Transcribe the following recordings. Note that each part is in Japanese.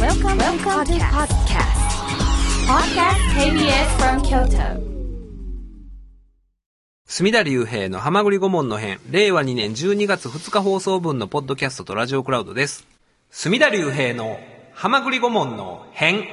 Welcome to podcast. Podcast KBS from Kyoto. 隅田隆平のはまぐり顧問の編、令和2年12月2日放送分のポッドキャストとラジオクラウドです。隅田隆平のはまぐり顧問の編。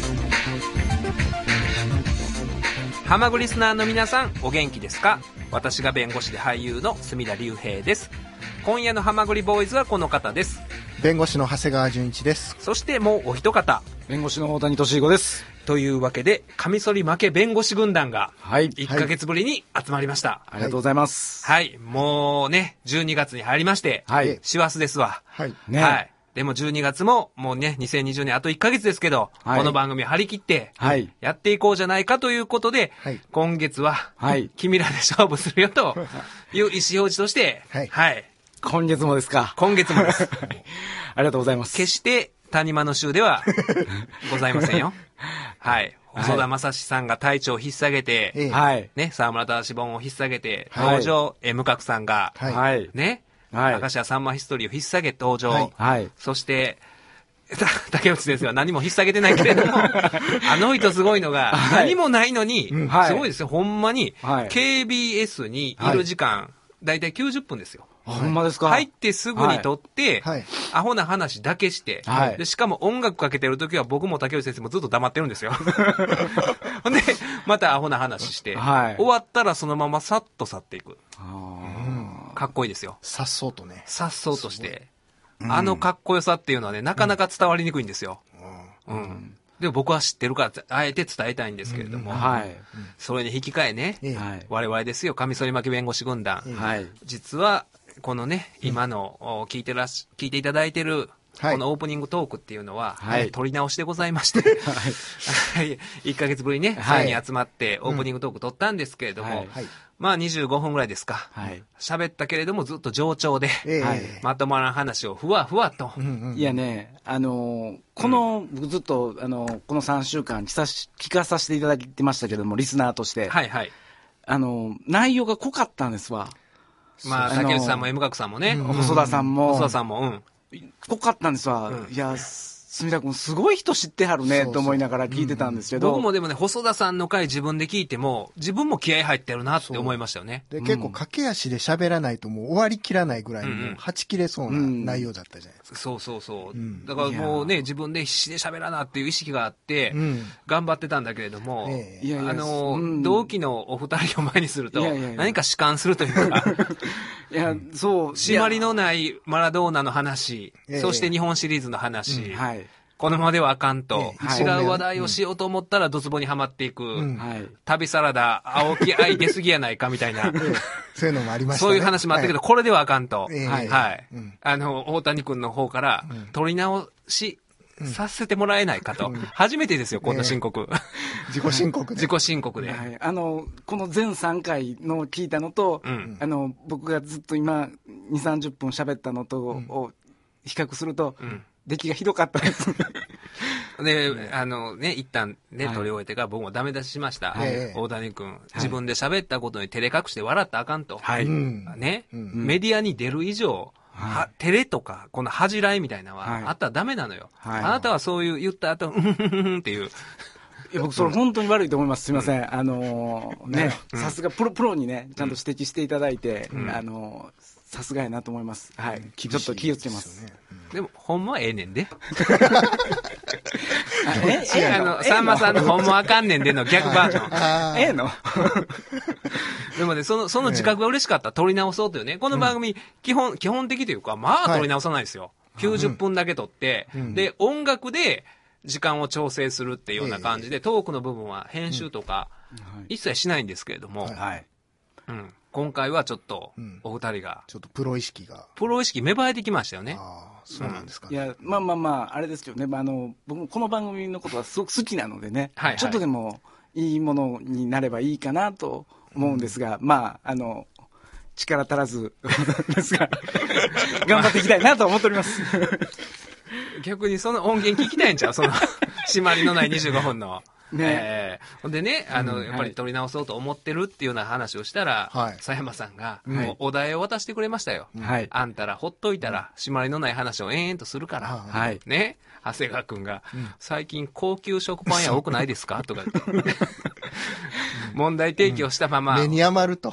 はまぐりスナーの皆さん、お元気ですか？私が弁護士で俳優の隅田隆平です。今夜のはまぐりボーイズはこの方です。 弁護士の長谷川純一です。 そしてもうお一方、 弁護士の大谷俊彦です。 というわけで、カミソリ負け弁護士軍団が1ヶ月ぶりに集まりました。 ありがとうございます。 はい、もうね、12月に入りまして、 はい、 師走ですわ。 はい、 ね、 はい。でも12月ももうね、2020年あと1ヶ月ですけど、はい、この番組張り切って、やっていこうじゃないかということで、はい、今月は、はい、君らで勝負するよという意思表示として、はい。はい、 今月もですか？ 今月もです。 ありがとうございます。 決して谷間の州ではございませんよ。はい。細田正史さんが隊長を引っ提げて、はい。ね、沢村忠本を引っ提げて、登場、無角さんが、はい。ね、はい。明石家さんまヒストリーを引っ提げて登場。はい。そして、竹内先生は何も引っ提げてないけれども、あの人すごいのが、何もないのに、すごいですよ、ほんまに、KBS にいる時間、だいたい90分ですよ。 ほんまですか？ 入ってすぐに撮って、はい、アホな話だけして、はい、で、しかも音楽かけてるときは僕も竹内先生もずっと黙ってるんですよ。ほんで、またアホな話して、はい、終わったらそのままさっと去っていく。かっこいいですよ。 さっそうとね。 さっそうとして。あのかっこよさっていうのはね、なかなか伝わりにくいんですよ。でも僕は知ってるから、あえて伝えたいんですけれども、はい、それに引き換えね、我々ですよ、カミソリ負け弁護士軍団。はい、実は、このね、今の聞いていただいてる、このオープニングトークっていうのは、撮り直しでございまして、はい、1ヶ月ぶりにね、再に集まってオープニングトーク撮ったんですけれども、まあ25分ぐらいですか。喋ったけれどもずっと冗長で、まとまらん話をふわふわと。 いやね、この、ずっと、この3週間聞かさせていただいてましたけども、リスナーとして。はいはい。内容が濃かったんですわ。 まあ、竹内さんも M 角さんもね。 細田さんも。 細田さんも、 濃かったんですわ。いや、墨田君すごい人知ってはるねと思いながら聞いてたんですけど、 僕もでもね、細田さんの回自分で聞いても自分も気合入ってるなって思いましたよね。 で、結構駆け足で喋らないともう終わりきらないぐらいのはち切れそうな内容だったじゃないですか。 そうそうそう、だからもうね、自分で必死で喋らなっていう意識があって、頑張ってたんだけれども、同期のお二人を前にすると何か弛緩するというか、 いや、そう締まりのないマラドーナの話、そして日本シリーズの話、このままではあかんと、違う話題をしようと思ったらドツボにはまっていく、旅サラダ、青木愛出過ぎやないかみたいな、 そういうのもありましたね。 そういう話もあったけど、これではあかんと、はい。大谷君の方から取り直しさせてもらえないかと、初めてですよ、こんな申告。 自己申告で。 自己申告で。 この全3回の聞いたのと、僕がずっと今、2、30分喋ったのとを比較すると、出来がひどかったです。 で、一旦ね、取り終えてから僕もダメ出ししました。大谷君、自分で喋ったことに照れ隠して笑ったらあかんと。ね、メディアに出る以上、照れとか、この恥じらいみたいなのはあったらダメなのよ。あなたはそういう言った後、っていう。 いや、僕それ本当に悪いと思います。すいません。ね、さすがプロにね、ちゃんと指摘していただいて、さすがやなと思います。はい。ちょっと気をつけます。 でも、ほんまはええねんで。さんまさんのほんまあかんねんでの逆バージョン。 ええのでもね、その自覚が嬉しかった。撮り直そうというね。この番組、基本的というか、まあ撮り直さないですよ。90分だけ撮って、で、音楽で時間を調整するっていうような感じで、トークの部分は編集とか、一切しないんですけれども、今回はちょっと、お二人が、 ちょっとプロ意識芽生えてきましたよね。 そうなんですかね。いや、まあ、あれですよね。僕もこの番組のことはすごく好きなのでね、ちょっとでもいいものになればいいかなと思うんですが、まあ、力足らずですが、頑張っていきたいなと思っております。 逆にその音源聞きたいんちゃう？その、締まりのない25分の。 ほんでね、やっぱり撮り直そうと思ってるっていうような話をしたら、佐山さんが、もうお題を渡してくれましたよ。あんたらほっといたら、締まりのない話を延々とするから、ね、長谷川くんが、最近高級食パン屋多くないですかとか、問題提起をしたまま、 目に余ると。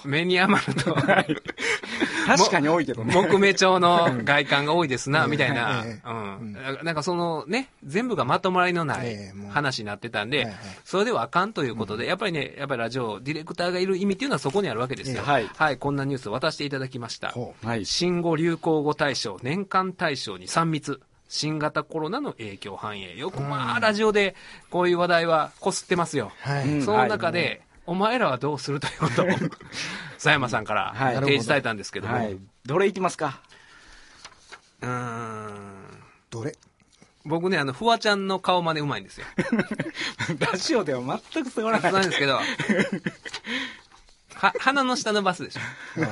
確かに多いけどね。 木目調の外観が多いですな、みたいな。なんかそのね、全部がまとまりのない話になってたんで、それではあかんということで、やっぱりラジオディレクターがいる意味っていうのはそこにあるわけですよ。はい、こんなニュースを渡していただきました。新語・流行語大賞、年間大賞に3密。新型コロナの影響反映。よくラジオでこういう話題はこすってますよ。その中で、お前らはどうするということを、佐山さんから提示されたんですけども。 どれいきますか？ どれ？ 僕ね、フワちゃんの顔真似うまいんですよ。 ラジオでは全く伝わらない。 なんですけど、鼻の下伸ばすでしょ。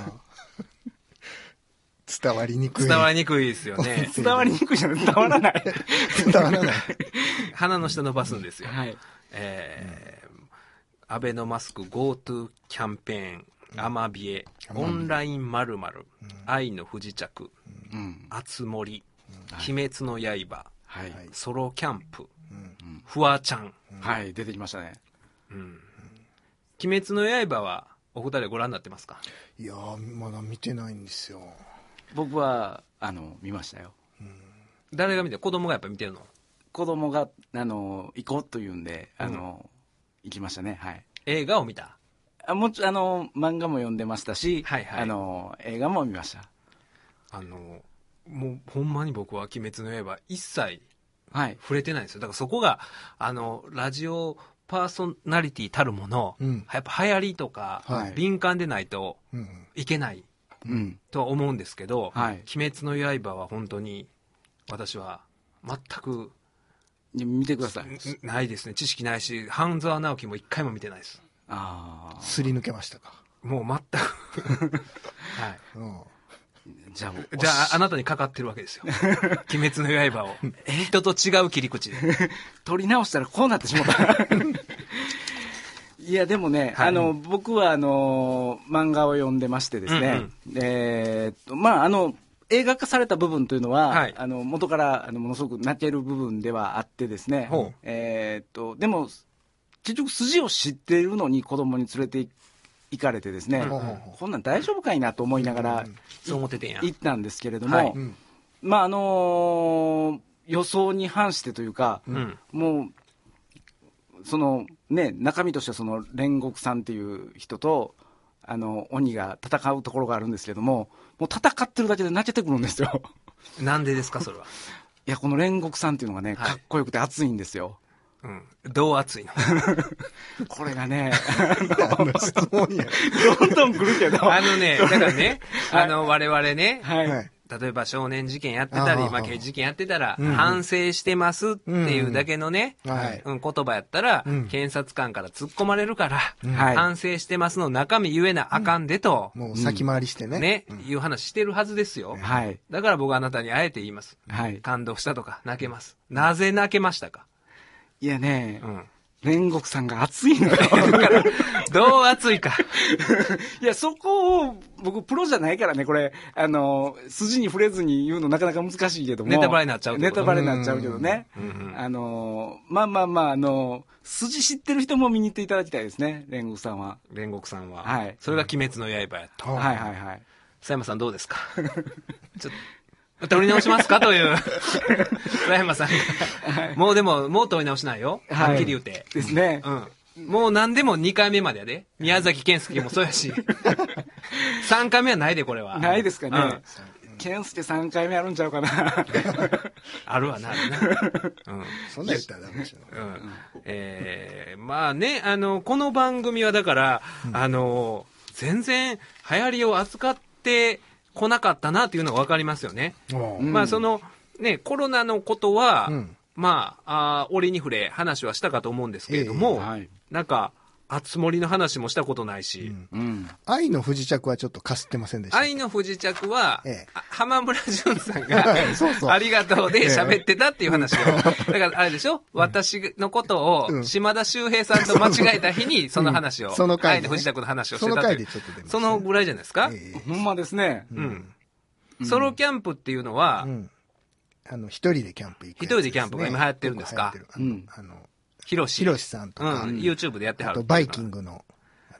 伝わりにくい。 伝わりにくいですよね。 伝わりにくいじゃない、伝わらない。 伝わらない。 鼻の下伸ばすんですよ。アベノマスク GoTo キャンペーン、アマビエ、オンライン〇〇、愛の不時着、あつ森、鬼滅の刃、ソロキャンプ、フワちゃん。 はい、出てきましたね。 鬼滅の刃はお二人ご覧になってますか？ いやー、まだ見てないんですよ。 僕は見ましたよ。 誰が見て？子供がやっぱ見てるの？ 子供が行こうというんで行きましたね。はい。 映画を見た？ もちろん漫画も読んでましたし、映画も見ました。 もうほんまに僕は鬼滅の刃一切触れてないんですよ。だからそこがラジオパーソナリティたるもの、やっぱ流行りとか、敏感でないといけないとは思うんですけど、鬼滅の刃は本当に私は全く見てください。 ないですね。知識ないし、半沢直樹も一回も見てないです。 すり抜けましたか？ もう全くはい。じゃああなたにかかってるわけですよ。鬼滅の刃を人と違う切り口で取り直したらこうなってしまった。いやでもね、僕は漫画を読んでましてですね、映画化された部分というのは、元からものすごく泣ける部分ではあってですね、でも結局筋を知っているのに子供に連れて行かれてですね、こんなん大丈夫かいなと思いながら行ったんですけれども、予想に反してというか、もうそのね、中身としてはその煉獄さんっていう人と鬼が戦うところがあるんですけども、もう戦ってるだけで泣けてくるんですよ。 なんでですかそれは？ いや、この煉獄さんっていうのがね、かっこよくて熱いんですよ。 どう熱いの？ これがね、 質問や。 どんどん来るけど。 だからね、我々ね、例えば少年事件やってたり、刑事事件やってたら、反省してますっていうだけのね、言葉やったら、検察官から突っ込まれるから、反省してますの中身言えなあかんでと、 もう先回りしてね。 いう話してるはずですよ。だから僕はあなたにあえて言います。感動したとか泣けます。なぜ泣けましたか？ いやね、煉獄さんが熱いのよ。 どう熱いか。 いや、そこを、僕、プロじゃないからね、これ、筋に触れずに言うのなかなか難しいけども。 ネタバレになっちゃうネタバレになっちゃうけどね。筋知ってる人も見に行っていただきたいですね、煉獄さんは。 煉獄さんは。それが鬼滅の刃やと。佐山さんどうですか？ちょっと。取り直しますかという佐山さんがもう取り直しないよ、はっきり言うてですね。 もう何でも2回目までやで。宮崎健介もそうやし3回目はないで。これはないですかね。健介3回目あるんちゃうかな。 あるわな。 そんな言ったらダメでしょ。 まあね、この番組はだから、全然流行りを扱って来なかったなというのが分かりますよね。まあそのね、コロナのことは、まあ折に触れ話はしたかと思うんですけれども、なんかあつ森の話もしたことないし。 愛の不時着はちょっとかすってませんでした。 愛の不時着は、浜村淳さんが、ありがとうで喋ってたっていう話を。だからあれでしょ、私のことを、島田秀平さんと間違えた日に、その話を、愛の不時着の話をしてたっていう。そのぐらいじゃないですか。 ほんまですね。 ソロキャンプっていうのは、 一人でキャンプ行く。 一人でキャンプが今流行ってるんですか？ひろしさんとか、 YouTube でやってはる。 あと、バイキングの、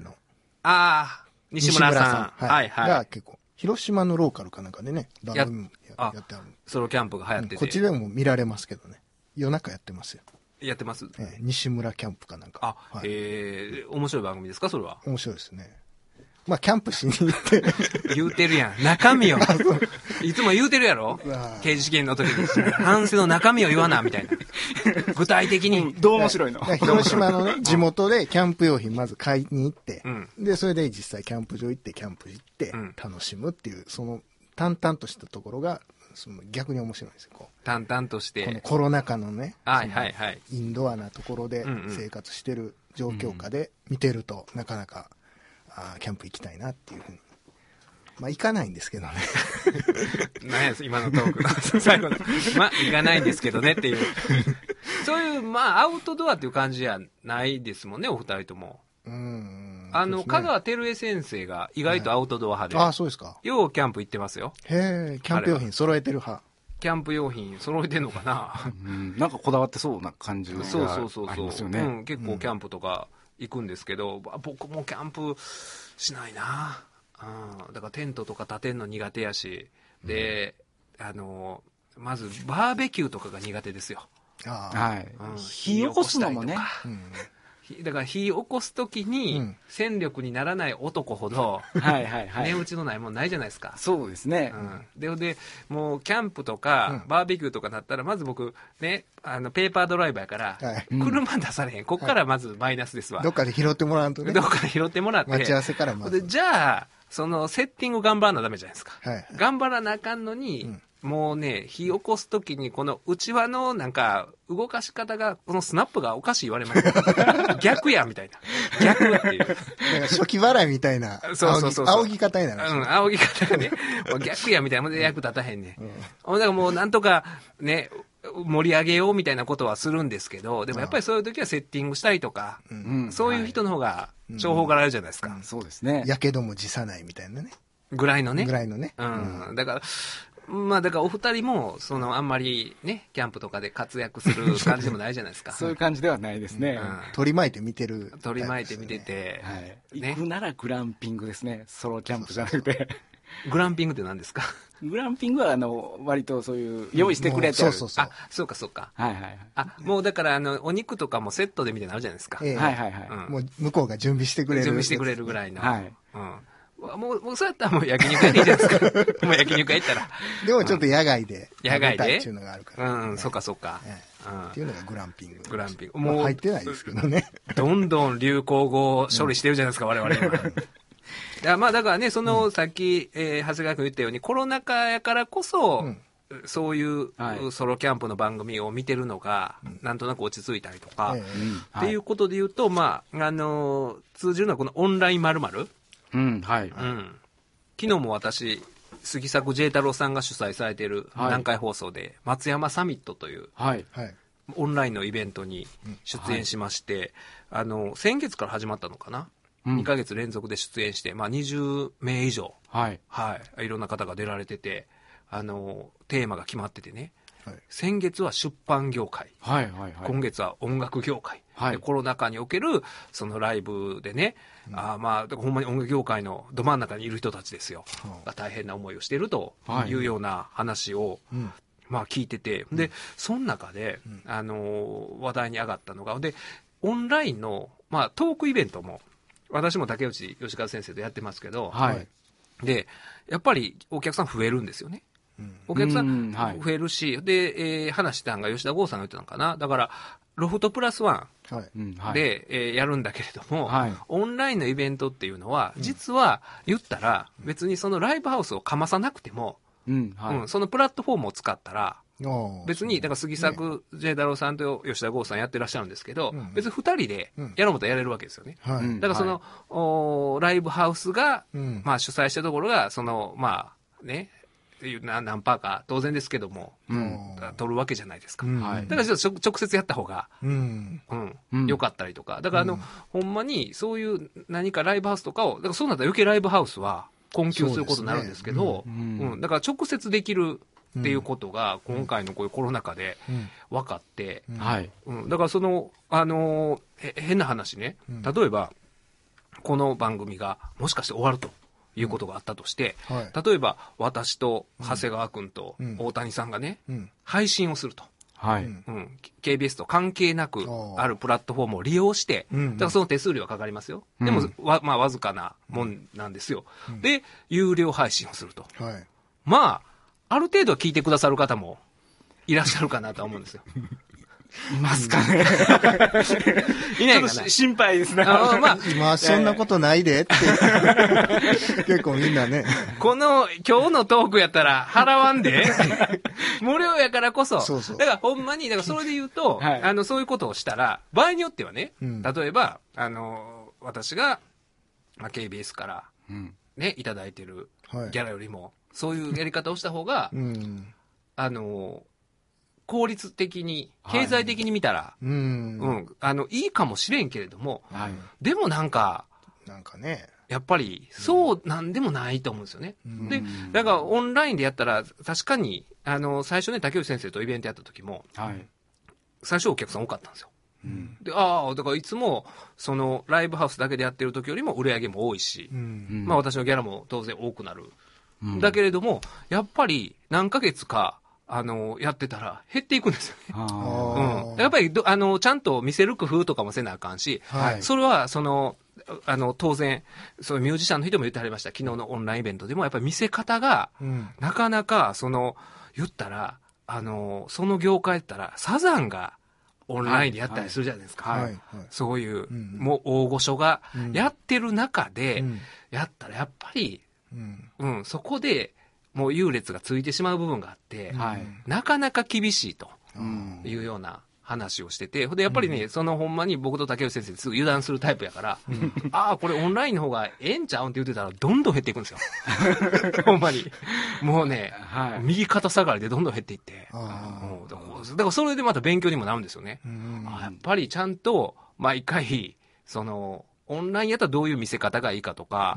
西村さん。はいはい。 が結構、広島のローカルかなんかでね、番組やってはる。 ソロキャンプが流行ってて。 こっちでも見られますけどね。夜中やってますよ。 やってます？ 西村キャンプかなんか。 面白い番組ですかそれは？ 面白いですね。まあ、キャンプしに行って。 言うてるやん。中身を。いつも言うてるやろ刑事事件の時に。反省の中身を言わな、みたいな。具体的に。 どう面白いの？ 広島のね、地元でキャンプ用品まず買いに行って、で、それで実際キャンプ場行って、キャンプ行って、楽しむっていう、その、淡々としたところが、逆に面白いんですよ。 淡々として。 このコロナ禍のね、 インドアなところで生活してる状況下で見てると、なかなか、キャンプ行きたいなっていうふうに。まあ、行かないんですけどね。 何や今のトーク。最後の。まあ、行かないんですけどねっていう。そういう、まあ、アウトドアっていう感じじゃないですもんね、お二人とも。香川照江先生が意外とアウトドア派で。 そうですか。 ようキャンプ行ってますよ。 へえ、キャンプ用品揃えてる派。 キャンプ用品揃えてんのかな。 なんかこだわってそうな感じがそう。結構キャンプとか行くんですけど、僕もキャンプしないな。だからテントとか立てんの苦手やし、で、まずバーベキューとかが苦手ですよ。 火起こすのもね。 だから火起こすときに戦力にならない男ほど値打ちのないもんないじゃないですか。 そうですね。 でもうキャンプとかバーベキューとかなったらまず僕ねペーパードライバーやから車出されへん。こっからまずマイナスですわ。 どっかで拾ってもらうとね。 どっかで拾ってもらって待ち合わせからまず。 じゃあそのセッティング頑張らなダメじゃないですか。頑張らなあかんのに。もうね、火起こすときに、この内輪のなんか、動かし方が、このスナップがおかしい言われます。逆や、みたいな。逆っていう。 初期払いみたいな。仰ぎ方になる。 仰ぎ方がね、逆や、みたいな。役立たへんね。だからもうなんとか、ね、盛り上げようみたいなことはするんですけど、でもやっぱりそういう時はセッティングしたりとか、そういう人の方が、情報があるじゃないですか。 そうですね。 やけども辞さないみたいなね。 ぐらいのね。 だから、まあだからお二人もあんまりねキャンプとかで活躍する感じでもないじゃないですか。 そういう感じではないですね。 取り巻いて見てる。 取り巻いて見てて、 行くならグランピングですね。ソロキャンプじゃなくて。 グランピングって何ですか？ グランピングは割とそういう用意してくれてる。 そうか。もうだからお肉とかもセットでみたいなのあるじゃないですか。 もう向こうが準備してくれるぐらいの。もうそうやったらもう焼肉屋でいいじゃないですか。もう焼肉屋行ったら。 でもちょっと野外で。 野外でっていうのがあるから。 そうか。 っていうのがグランピング。 もう入ってないですけどね。 どんどん流行語処理してるじゃないですか、我々今。まあだからね、さっき、長谷川君言ったように、コロナ禍やからこそ、そういうソロキャンプの番組を見てるのが、なんとなく落ち着いたりとか、っていうことで言うと、まあ、通じるのはこのオンライン〇〇。昨日も私杉作 J 太郎さんが主催されている南海放送で松山サミットというオンラインのイベントに出演しまして、先月から始まったのかな、2ヶ月連続で出演して、まあ、20名以上、いろんな方が出られててテーマが決まっててね、先月は出版業界、今月は音楽業界、コロナ禍におけるそのライブでね、まあほんまに音楽業界のど真ん中にいる人たちですよ、が大変な思いをしているというような話を、まあ聞いてて、でその中で、話題に上がったのがでオンラインの、まあ、トークイベントも私も竹内義和先生とやってますけど、でやっぱりお客さん増えるんですよね。お客さん増えるし、で、話したんが吉田剛さんが言ってたのかな。だから、ロフトプラスワンで、やるんだけれども、オンラインのイベントっていうのは、実は言ったら、別にそのライブハウスをかまさなくても、そのプラットフォームを使ったら、 別に、だから杉作 J 太郎さんと吉田剛さんやってらっしゃるんですけど、別に二人でやろうとやれるわけですよね。だからその、ライブハウスが、まあ主催したところが、その、まあね、何パーか当然ですけども、取るわけじゃないですか。だからちょっと直接やった方が、良かったりとか。だからほんまにそういう何かライブハウスとかを、だからそうなったら余計ライブハウスは困窮することになるんですけど、だから直接できるっていうことが今回のこういうコロナ禍で分かって、だからその、変な話ね、例えば、この番組がもしかして終わるということがあったとして、例えば私と長谷川くんと大谷さんがね、配信をすると。KBS と関係なくあるプラットフォームを利用して、だからその手数料はかかりますよ。でも、まあわずかなもんなんですよ。で、有料配信をすると。まあ、ある程度は聞いてくださる方もいらっしゃるかなと思うんですよ。 いますかね。 いないかな。 ちょっと心配ですね。 まあ、今そんなことないでって。結構みんなね。 今日のトークやったら払わんで。無料やからこそ。だからほんまに、だからそれで言うと、そういうことをしたら、場合によってはね、例えば、私が、まあ、KBS から、ね、いただいてるギャラよりも、そういうやり方をした方が、効率的に、経済的に見たら、いいかもしれんけれども、でもなんかね、 やっぱり、そうなんでもないと思うんですよね。で、だからオンラインでやったら、確かに、最初ね、竹内先生とイベントやった時も、最初お客さん多かったんですよ。で、だからいつも、その、ライブハウスだけでやってる時よりも売り上げも多いし、まあ私のギャラも当然多くなる。だけれども、やっぱり何ヶ月か、やってたら減っていくんですよね。やっぱり、ちゃんと見せる工夫とかもせなあかんし、それは、当然、そういうミュージシャンの人も言ってはりました。昨日のオンラインイベントでも、やっぱり見せ方が、なかなか、言ったら、その業界だったら、サザンがオンラインでやったりするじゃないですか。そういう、もう大御所がやってる中で、やったら、やっぱり、そこで、もう優劣がついてしまう部分があって、なかなか厳しいというような話をしてて、で、やっぱりね、ほんまに僕と竹内先生すぐ油断するタイプやから、これオンラインの方がええんちゃうんって言ってたら、どんどん減っていくんですよ。ほんまに。もうね、右肩下がりでどんどん減っていって。だからそれでまた勉強にもなるんですよね。やっぱりちゃんと、毎回、オンラインやったらどういう見せ方がいいかとか、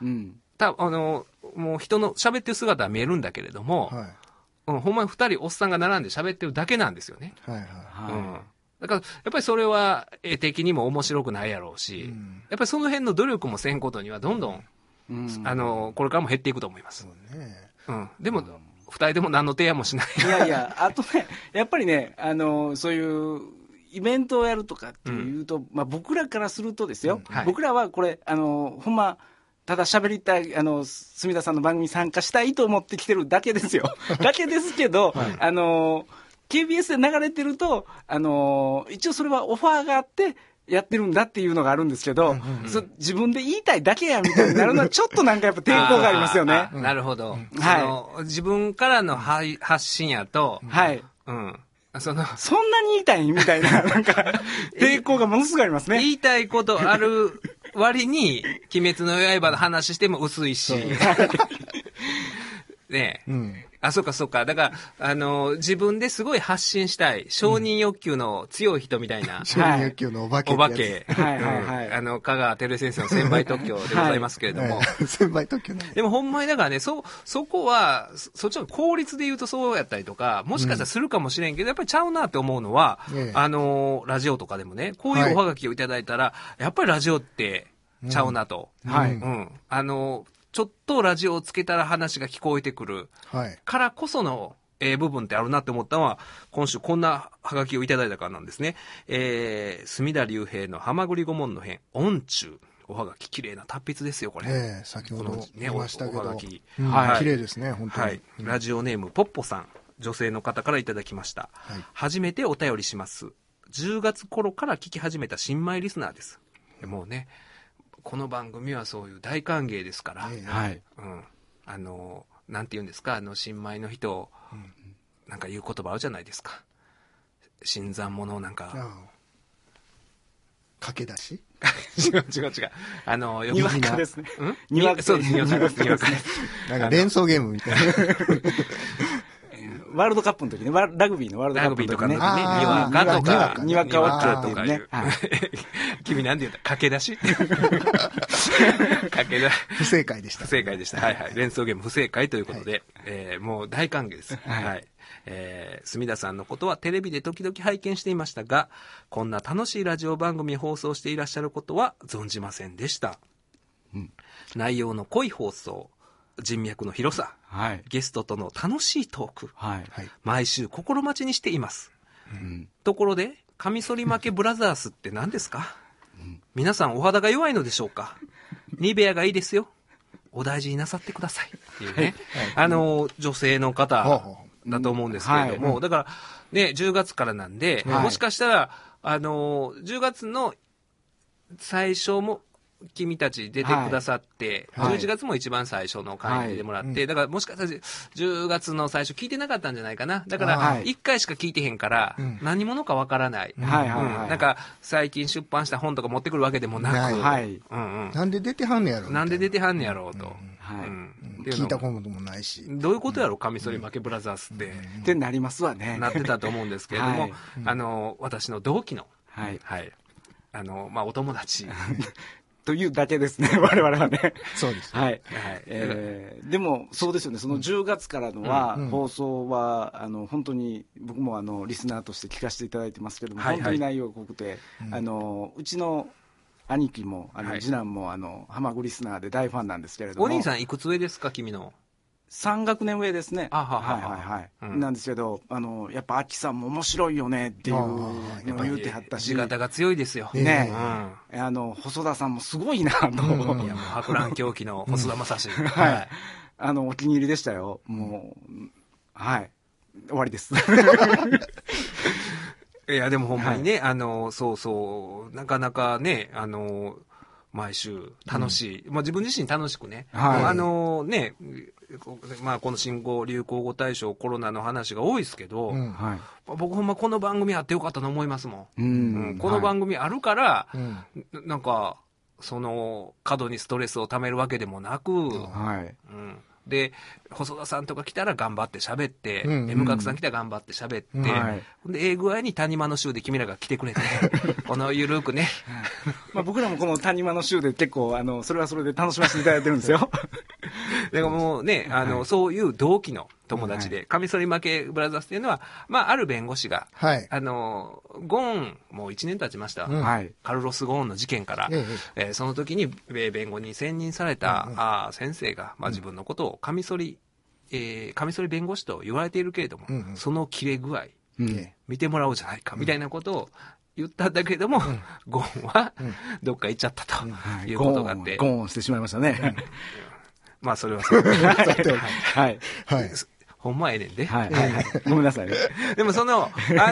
もう人の喋ってる姿は見えるんだけれども、ほんまに二人おっさんが並んで喋ってるだけなんですよね。だから、やっぱりそれは絵的にも面白くないやろうし、やっぱりその辺の努力もせんことにはどんどん、これからも減っていくと思います。でも、二人でも何の提案もしない。 いやいや、あとね、やっぱりね、そういう、イベントをやるとかっていうと、まあ僕らからするとですよ、僕らはこれ、ほんま、ただ喋りたい、住田さんの番組に参加したいと思ってきてるだけですよ。だけですけど、KBS で流れてると、一応それはオファーがあって、やってるんだっていうのがあるんですけど、自分で言いたいだけやみたいになるのはちょっとなんかやっぱ抵抗がありますよね。 なるほど。自分からの発信やと、そんなに言いたいみたいな、なんか、抵抗がものすごいありますね。 言いたいことある割に、鬼滅の刃の話しても薄いし。ねえ。そっかそっか。だから、自分ですごい発信したい、承認欲求の強い人みたいな。 承認欲求のお化け。 お化け。香川照江先生の専売特許でございますけれども。 専売特許ね。 でもほんまにだからね、そこは、そっちの効率で言うとそうやったりとか、もしかしたらするかもしれんけど、やっぱりちゃうなって思うのは、ラジオとかでもね、こういうおはがきをいただいたら、やっぱりラジオってちゃうなと。ちょっとラジオをつけたら話が聞こえてくるからこその、部分ってあるなって思ったのは、今週こんなハガキをいただいたからなんですね。隅田隆平のはまぐり顧問の編、音中。おはがき、綺麗な達筆ですよ、これ。 先ほど見ましたけど。 おはがき。 綺麗ですね、本当に。 ラジオネーム、ポッポさん。女性の方からいただきました。初めてお便りします。10月頃から聞き始めた新米リスナーです。もうね、この番組はそういう大歓迎ですから、なんて言うんですか、新米の人なんか言う言葉あるじゃないですか。新参者なんか。 駆け出し違う。 にわかですね。 にわかです。にわかです。 なんか連想ゲームみたいな。 ワールドカップの時ね、ラグビーのワールドカップの時ね。 にわかとか、 にわかワッカーとかいう。君なんで言った？駆け出し不正解でした。 不正解でした。はいはい。連想ゲーム不正解ということで、もう大歓迎です。はい。墨田さんのことはテレビで時々拝見していましたが、こんな楽しいラジオ番組放送していらっしゃることは存じませんでした。内容の濃い放送、人脈の広さ、ゲストとの楽しいトーク、毎週心待ちにしています。ところで、カミソリ負けブラザースって何ですか？皆さんお肌が弱いのでしょうか？ニベアがいいですよ。お大事になさってください。っていうね、女性の方だと思うんですけれども、だからね、10月からなんで、もしかしたら、10月の最初も、君たち出てくださって、11月も一番最初の回に出てもらって、だからもしかしたら10月の最初聞いてなかったんじゃないかな。だから、1回しか聞いてへんから、何者かわからない。なんか、最近出版した本とか持ってくるわけでもなく、 なんで出てはんねやろ。 なんで出てはんねやろうと。 聞いたこともないし。 どういうことやろ、カミソリ負けブラザースって。 ってなりますわね。 なってたと思うんですけれども、私の同期の、お友達。 というだけですね、我々はね。 そうです。 はい。でも、そうですよね、その10月からのは、放送は、本当に、僕もリスナーとして聞かせていただいてますけども、本当に内容が濃くて、うちの兄貴も、次男も、ハマグリスナーで大ファンなんですけれども。 お兄さんいくつ上ですか、君の。 3学年上ですね。なんですけど、やっぱ、アキさんも面白いよねっていうのを言うてはったし。 地形が強いですよ。 ね。細田さんもすごいなと。いや、 もう、博覧狂気の細田正史。 はい。お気に入りでしたよ。もう、はい。終わりです。 いや、でもほんまにね、なかなかね、毎週楽しい。自分自身楽しくね。この新語・流行語大賞コロナの話が多いですけど、僕ほんまこの番組あってよかったと思いますもん。この番組あるから、なんか、過度にストレスをためるわけでもなく、で、細田さんとか来たら頑張って喋って、M 角さん来たら頑張って喋って、で、具合に谷間の週で君らが来てくれて、このゆるくね。 僕らもこの谷間の週で結構、それはそれで楽しませていただいてるんですよ。 だからもうね、そういう同期の友達で、カミソリ負けブラザーズっていうのは、ある弁護士が、ゴーン、もう1年経ちました。カルロス・ゴーンの事件から、その時に弁護に選任された先生が、自分のことをカミソリ弁護士と言われているけれども、その切れ具合、見てもらおうじゃないか、みたいなことを言ったんだけれども、ゴーンはどっか行っちゃったということがあって。 ゴーンしてしまいましたね。 それはそう。 はい。 ほんまええねんで。 ごめんなさいね。 でもその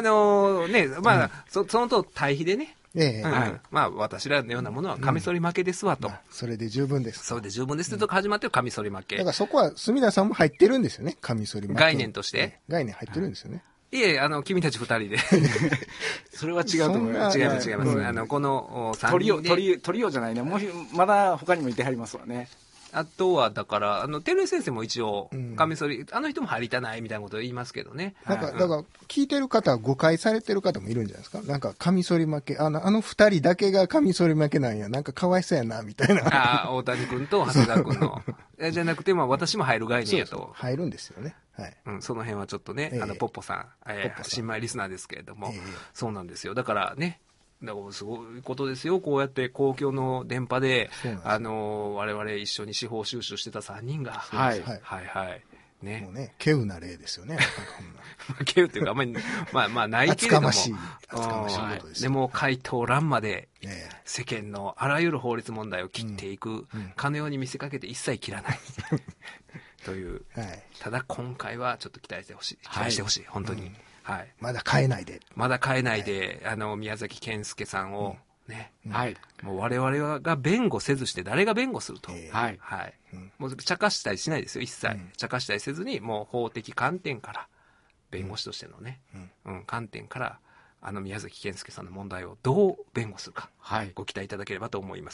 と対比でね、私らのようなものはカミソリ負けですわと。 それで十分です。 それで十分ですと始まってるカミソリ負け。 だからそこは、墨田さんも入ってるんですよね、カミソリ負け。 概念として。 概念入ってるんですよね。 いえ、君たち二人で。 それは違うと思います。 違います。この3人で。 トリオじゃないね。まだ他にもいてはりますわね。 あとは、だから、照井先生も一応、カミソリ、あの人も入りたないみたいなことを言いますけどね。 だから、聞いてる方は誤解されてる方もいるんじゃないですか。なんか、カミソリ負け、二人だけがカミソリ負けなんや、なんかかわいそうやな、みたいな。 大谷君と長谷川君の。じゃなくて、私も入る概念やと。 入るんですよね。はい。 その辺はちょっとね、ポッポさん、新米リスナーですけれども、そうなんですよ。だからね、だからすごいことですよ。こうやって公共の電波で、我々一緒に司法収集してた3人が。はい。 ね。もうね、稀有な例ですよね。 稀有っていうか、あんまり、ないけれども。 厚かましいことです。 でも、回答欄まで、世間のあらゆる法律問題を切っていく、かのように見せかけて一切切らない。という。ただ、今回はちょっと期待してほしい。本当に。 まだ変えないで。 宮崎健介さんを、ね。もう我々が弁護せずして誰が弁護すると。もう茶化したりしないですよ、一切。茶化したりせずに、もう法的観点から、 弁護士としてのね、観点から、宮崎健介さんの問題をどう弁護するか、ご期待いただければと思います。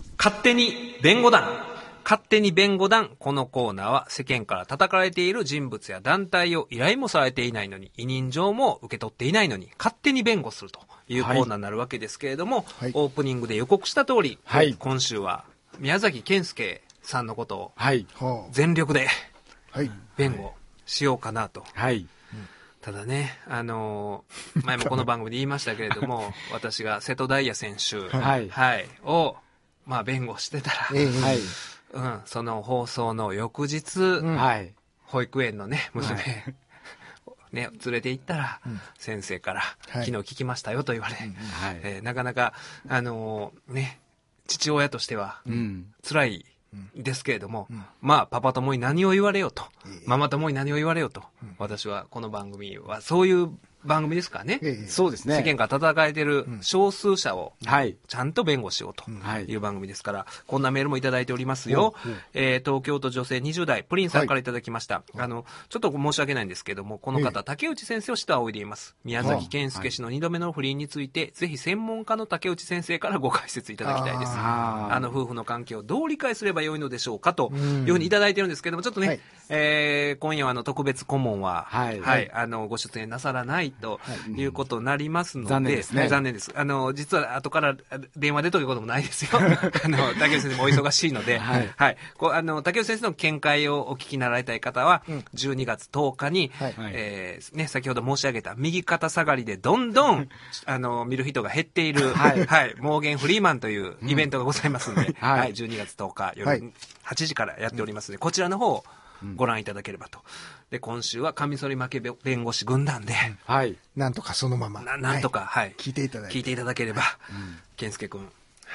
勝手に弁護団。勝手に弁護団。このコーナーは世間から叩かれている人物や団体を依頼もされていないのに、委任状も受け取っていないのに、勝手に弁護するというコーナーになるわけですけれども、オープニングで予告した通り、今週は宮崎健介さんのことを全力で弁護しようかなと。ただね、前もこの番組で言いましたけれども、私が瀬戸大也選手、を、弁護してたら、その放送の翌日、保育園のね、娘、ね、連れて行ったら、先生から、昨日聞きましたよと言われ、なかなか、ね、父親としては、辛いですけれども、パパ友に何を言われようと、ママ友に何を言われようと、私はこの番組はそういう番組ですからね。 そうですね。 世間から叩かれている少数者をちゃんと弁護しようという番組ですから、こんなメールもいただいておりますよ。東京都女性20代、プリンさんからいただきました。ちょっと申し訳ないんですけども、この方、竹内先生をして仰いでいます。宮崎健介氏の2度目の不倫について、ぜひ専門家の竹内先生からご解説いただきたいです。夫婦の関係をどう理解すればよいのでしょうかというふうにいただいてるんですけども、ちょっとね、今夜は特別顧問は、ご出演なさらないということになりますので、 残念ですね。 残念です。実は後から電話でということもないですよ。竹内先生もお忙しいので、竹内先生の見解をお聞きになられたい方は、12月10日に、先ほど申し上げた右肩下がりでどんどん、見る人が減っている、モーゲンフリーマンというイベントがございますので、12月10日夜8時からやっておりますので、こちらの方をご覧いただければと。で、今週はカミソリ負け弁護士軍団で、 なんとかそのまま。 なんとか、 聞いていただければ、健介くん。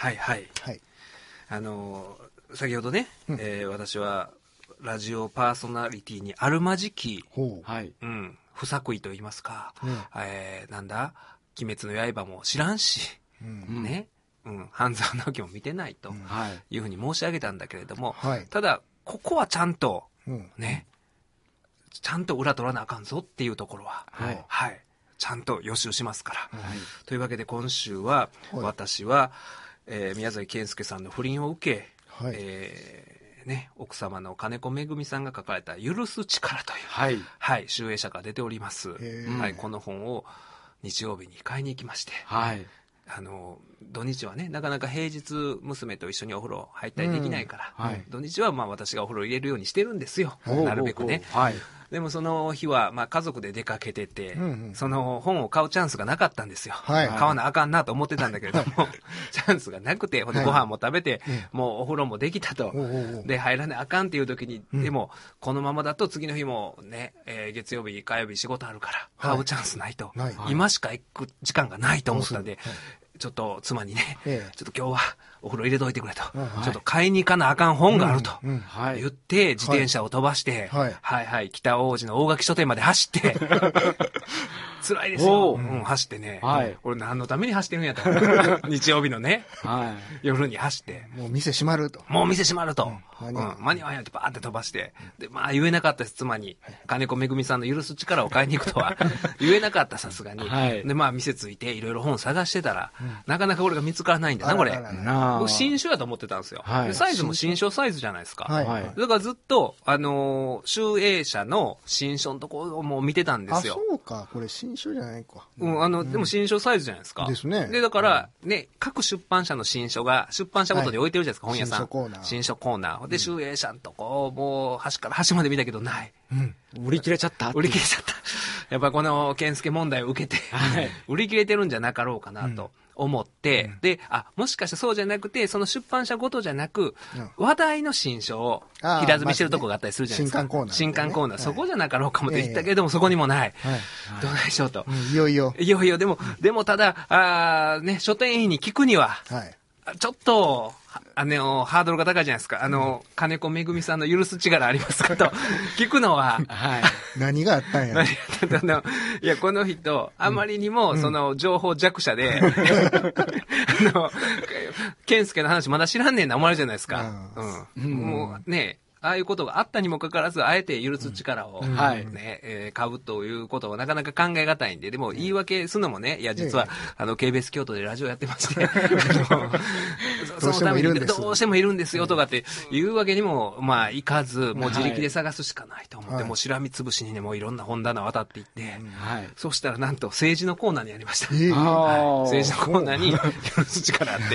先ほどね、私は、ラジオパーソナリティにあるまじき、不作為と言いますか、なんだ、鬼滅の刃も知らんし、ね、半沢直樹も見てないというふうに申し上げたんだけれども、ただ、ここはちゃんと、ね、ちゃんと裏取らなあかんぞっていうところは、ちゃんと予習しますから。というわけで今週は、私は、宮崎健介さんの不倫を受け、奥様の金子めぐみさんが書かれた許す力という、集英社から出ております。この本を日曜日に買いに行きまして、土日はね、なかなか平日娘と一緒にお風呂入ったりできないから、土日は私がお風呂入れるようにしてるんですよ。なるべくね。でもその日は、家族で出かけてて、その本を買うチャンスがなかったんですよ。買わなあかんなと思ってたんだけれども、チャンスがなくて、ご飯も食べて、もうお風呂もできたと。で、入らなあかんっていう時に、でも、このままだと次の日もね、月曜日、火曜日仕事あるから、買うチャンスないと。今しか行く時間がないと思ったんで、ちょっと妻にね、ちょっと今日はお風呂入れといてくれと、ちょっと買いに行かなあかん本があると言って、自転車を飛ばして、北大路の大垣書店まで走って、辛いですよ。走ってね、俺何のために走ってるんやと。日曜日のね、夜に走って。 もう店閉まると。 間に合わないとバーって飛ばして。で、言えなかったです、妻に。金子めぐみさんの許す力を買いに行くとは言えなかった、さすがに。で、店ついていろいろ本探してたら、なかなかこれが見つからないんだな、これ。僕、新書やと思ってたんですよ。サイズも新書サイズじゃないですか。だからずっと、集英社の新書のところも見てたんですよ。 そうか、これ新書じゃないか。 でも新書サイズじゃないですか。 ですね。 で、だから、ね、各出版社の新書が、出版社ごとに置いてるじゃないですか、本屋さん。新書コーナー。で、集英社のとこ、もう、端から端まで見たけど、ない。 売り切れちゃった。 やっぱこの健介問題を受けて、売り切れてるんじゃなかろうかなと思って、で、もしかしてそうじゃなくて、その出版社ごとじゃなく、話題の新書を平積みしてるとこがあったりするじゃないですか。新刊コーナー。そこじゃなかろうかもって言ったけれども、そこにもない。どうでしょうと。 いよいよ、 でもただ、ね、書店員に聞くには、ちょっと、ハードルが高いじゃないですか。金子めぐみさんの許す力ありますかと聞くのは、 何があったんや。 いや、この人、あまりにも、情報弱者で、健介の話まだ知らんねんな思われるじゃないですか。もうね、 ああいうことがあったにもかかわらず、あえて許す力を、ね、買うということはなかなか考えがたいんで、でも言い訳するのもね、いや、実は、KBS 京都でラジオやってまして、そのためにどうしてもいるんですよとかっていうわけにも、まあ、いかず、もう自力で探すしかないと思って、もうしらみつぶしにね、もういろんな本棚渡っていって、そしたらなんと政治のコーナーにありました。政治のコーナーに許す力あって、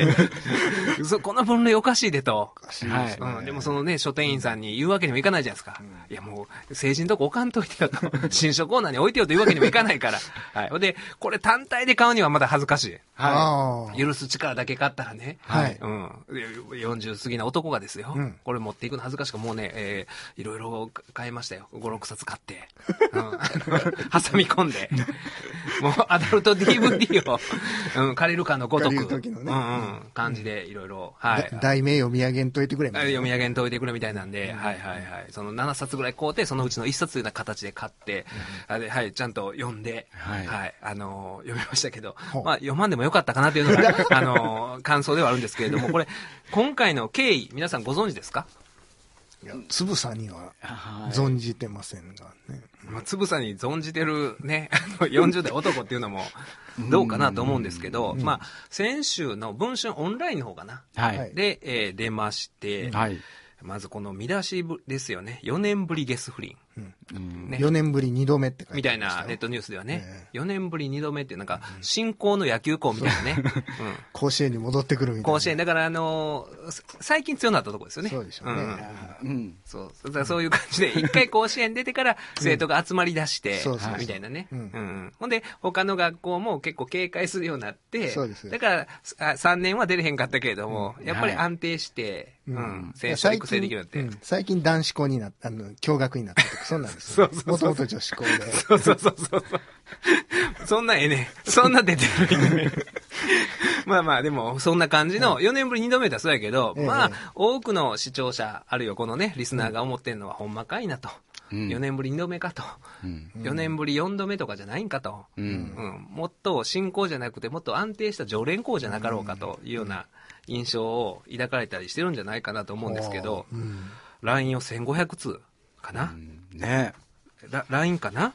この分類おかしいでと。でもそのね、書店員さんに言うわけにもいかないじゃないですか。いやもう、政治のとこ置かんといてよと。新書コーナーに置いてよというわけにもいかないから。はい。で、これ単体で買うにはまだ恥ずかしい。はい。許す力だけ買ったらね。はい。40過ぎな男がですよ。これ持っていくの恥ずかしくもうね、いろいろ買いましたよ。5、6冊買って。挟み込んで。もうアダルト DVD を、借りるかのごとく。感じでいろいろ。はい。 題名読み上げんといてくれみたいな。 読み上げんといてくれみたいなんで、はいはいはい。その7冊ぐらい買うて、そのうちの1冊というような形で買って、はい、ちゃんと読んで、はい、読みましたけど、まあ読まんでもよかったかなというのが、感想ではあるんですけれども、これ、今回の経緯、皆さんご存知ですか？ いや、つぶさには存じてませんがね。 まあ、つぶさに存じてるね、40代男っていうのもどうかなと思うんですけど、まあ、先週の文春オンラインの方かな。はい。で、出まして、はい。まずこの見出しですよね。4年ぶりゲス不倫。 ね、4年ぶり2度目って書いてみたいなネットニュースではね、4年ぶり2度目ってなんか、新興の野球校みたいなね。 甲子園に戻ってくるみたいな。 甲子園、だから最近強くなったとこですよね。 そうでしょうね。 そういう感じで、一回甲子園出てから生徒が集まり出して、みたいなね。ほんで、他の学校も結構警戒するようになって、だから3年は出れへんかったけれども、やっぱり安定して、選手育成できるようになって。 最近男子校になった、共学になったとか、そんなんですよ。もともと女子校で。 そう。そんなそんな出てるね。まあまあ、でも、そんな感じの、4年ぶり2度目だそうやけど、まあ、多くの視聴者、あるいはこのね、リスナーが思ってるのは、ほんまかいなと。4年ぶり2度目かと。4年ぶり4度目とかじゃないんかと。もっと進行じゃなくて、もっと安定した常連校じゃなかろうかというような印象を抱かれたりしてるんじゃないかなと思うんですけど、LINE を1500通かな。 ね。 LINE かな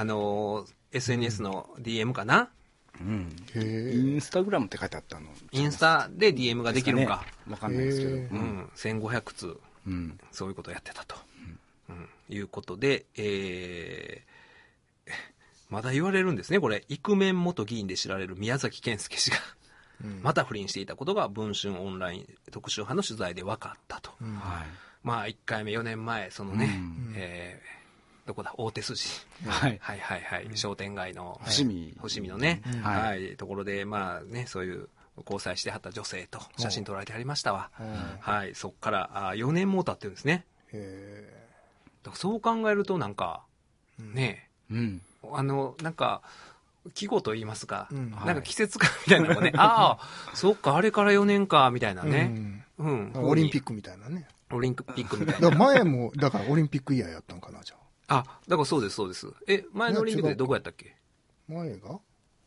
SNS の DM かな。 インスタグラムって書いてあったの。 インスタで DM ができるのか。 わかんないですけど。 1500通。そういうことをやってたと。いうことで、まだ言われるんですね、これ。イクメン元議員で知られる宮崎健介氏が、また不倫していたことが文春オンライン特集派の取材で分かったと。まあ、1回目4年前、そのね、どこだ大手筋。はい商店街の伏見のね、ところで、まあね、そういう交際してはった女性と写真撮られてありましたわ。はい、そっから4年も経ってるんですね。そう考えるとなんか、ね、なんか、季語と言いますか、なんか季節感みたいなのもね、ああ、そっか、あれから4年か、みたいなね。 オリンピックみたいなね。 オリンピックみたいな。 前も、だからオリンピックイヤーやったんかな、じゃあ。だからそうです。前のオリンピックでどこやったっけ？ 前は、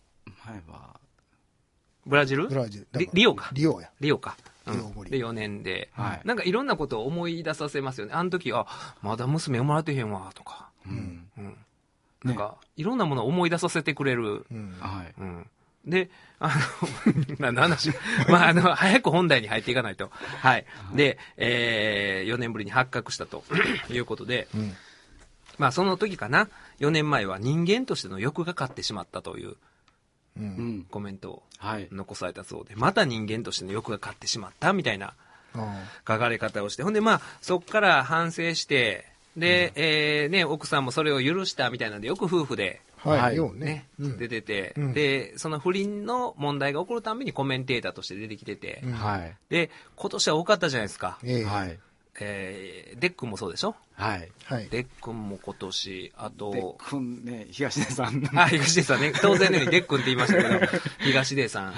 ブラジルリオか。 リオか。で、4年で、なんかいろんなことを思い出させますよね。あの時、まだ娘生まれてへんわ、とか。なんか、いろんなものを思い出させてくれる。で、何の話まあ、早く本題に入っていかないと。はい。で、4年ぶりに発覚したということで、まあ、その時かな、4年前は人間としての欲が勝ってしまったという、コメントを残されたそうで、また人間としての欲が勝ってしまったみたいな書かれ方をして、ほんでまあそこから反省して、で、奥さんもそれを許したみたいなんで、よく夫婦で、出てて、で、その不倫の問題が起こるたびにコメンテーターとして出てきてて、で、今年は多かったじゃないですか。デックンもそうでしょ。デックンも今年、あと。 デックンね、東出さん。 東出さんね。当然のようにデックンって言いましたけど、東出さん。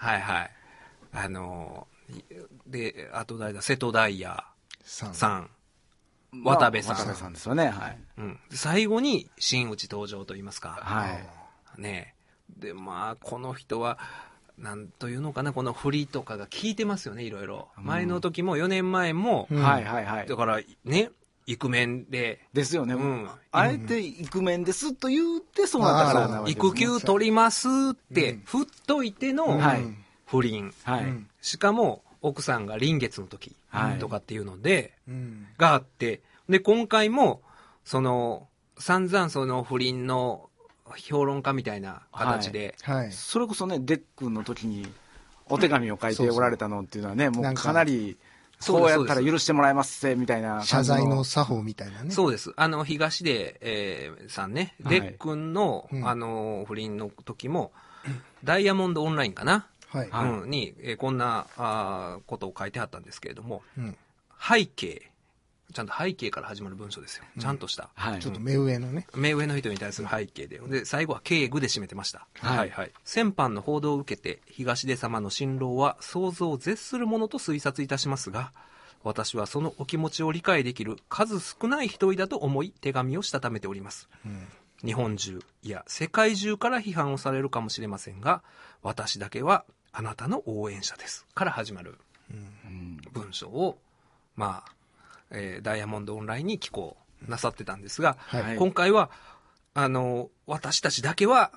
で、あと誰だ、瀬戸大也さん。渡部さんですよね。 最後に真打ち登場と言いますか。ね。で、まあ、この人は、なんというのかな、この振りとかが効いてますよね、いろいろ。前の時も4年前も、だからね、 イクメンで。 ですよね。あえてイクメンですと言ってそうなったからなわけですね。 育休取りますって振っといての不倫。しかも奥さんが臨月の時とかっていうので、があって、で、今回も、散々その不倫の評論家みたいな形で、 それこそね、デックンの時にお手紙を書いておられたのっていうのはね、もうかなり、そうやったら許してもらえますせ、みたいな。 謝罪の作法みたいなね。 そうです。東出、さんね、デックンの、不倫の時も、ダイヤモンドオンラインかな、に、こんなことを書いてあったんですけれども、背景、ちゃんと背景から始まる文章ですよ。ちゃんとした。 ちょっと目上のね。 目上の人に対する背景で。で、最後は敬具で締めてました。先般の報道を受けて、東出様の心労は想像を絶するものと推察いたしますが、私はそのお気持ちを理解できる数少ない一人だと思い、手紙をしたためております。日本中、いや、世界中から批判をされるかもしれませんが、私だけはあなたの応援者です。から始まる文章を、ダイヤモンドオンラインに寄稿なさってたんですが、今回は、私たちだけは、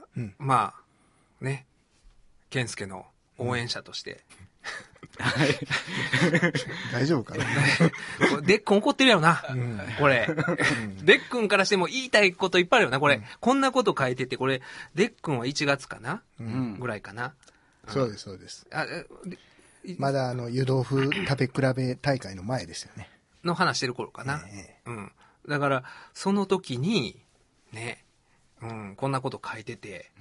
健介の応援者として。 大丈夫かなデックン怒ってるやろな、これ。デックンからしても言いたいこといっぱいあるよな、これ。こんなこと書いてて、これ、デックンは1月かなぐらいかな。 そうです、そうです。まだ湯豆腐食べ比べ大会の前ですよね。 の話してる頃かな。だから、その時に、ね、こんなこと書いてて、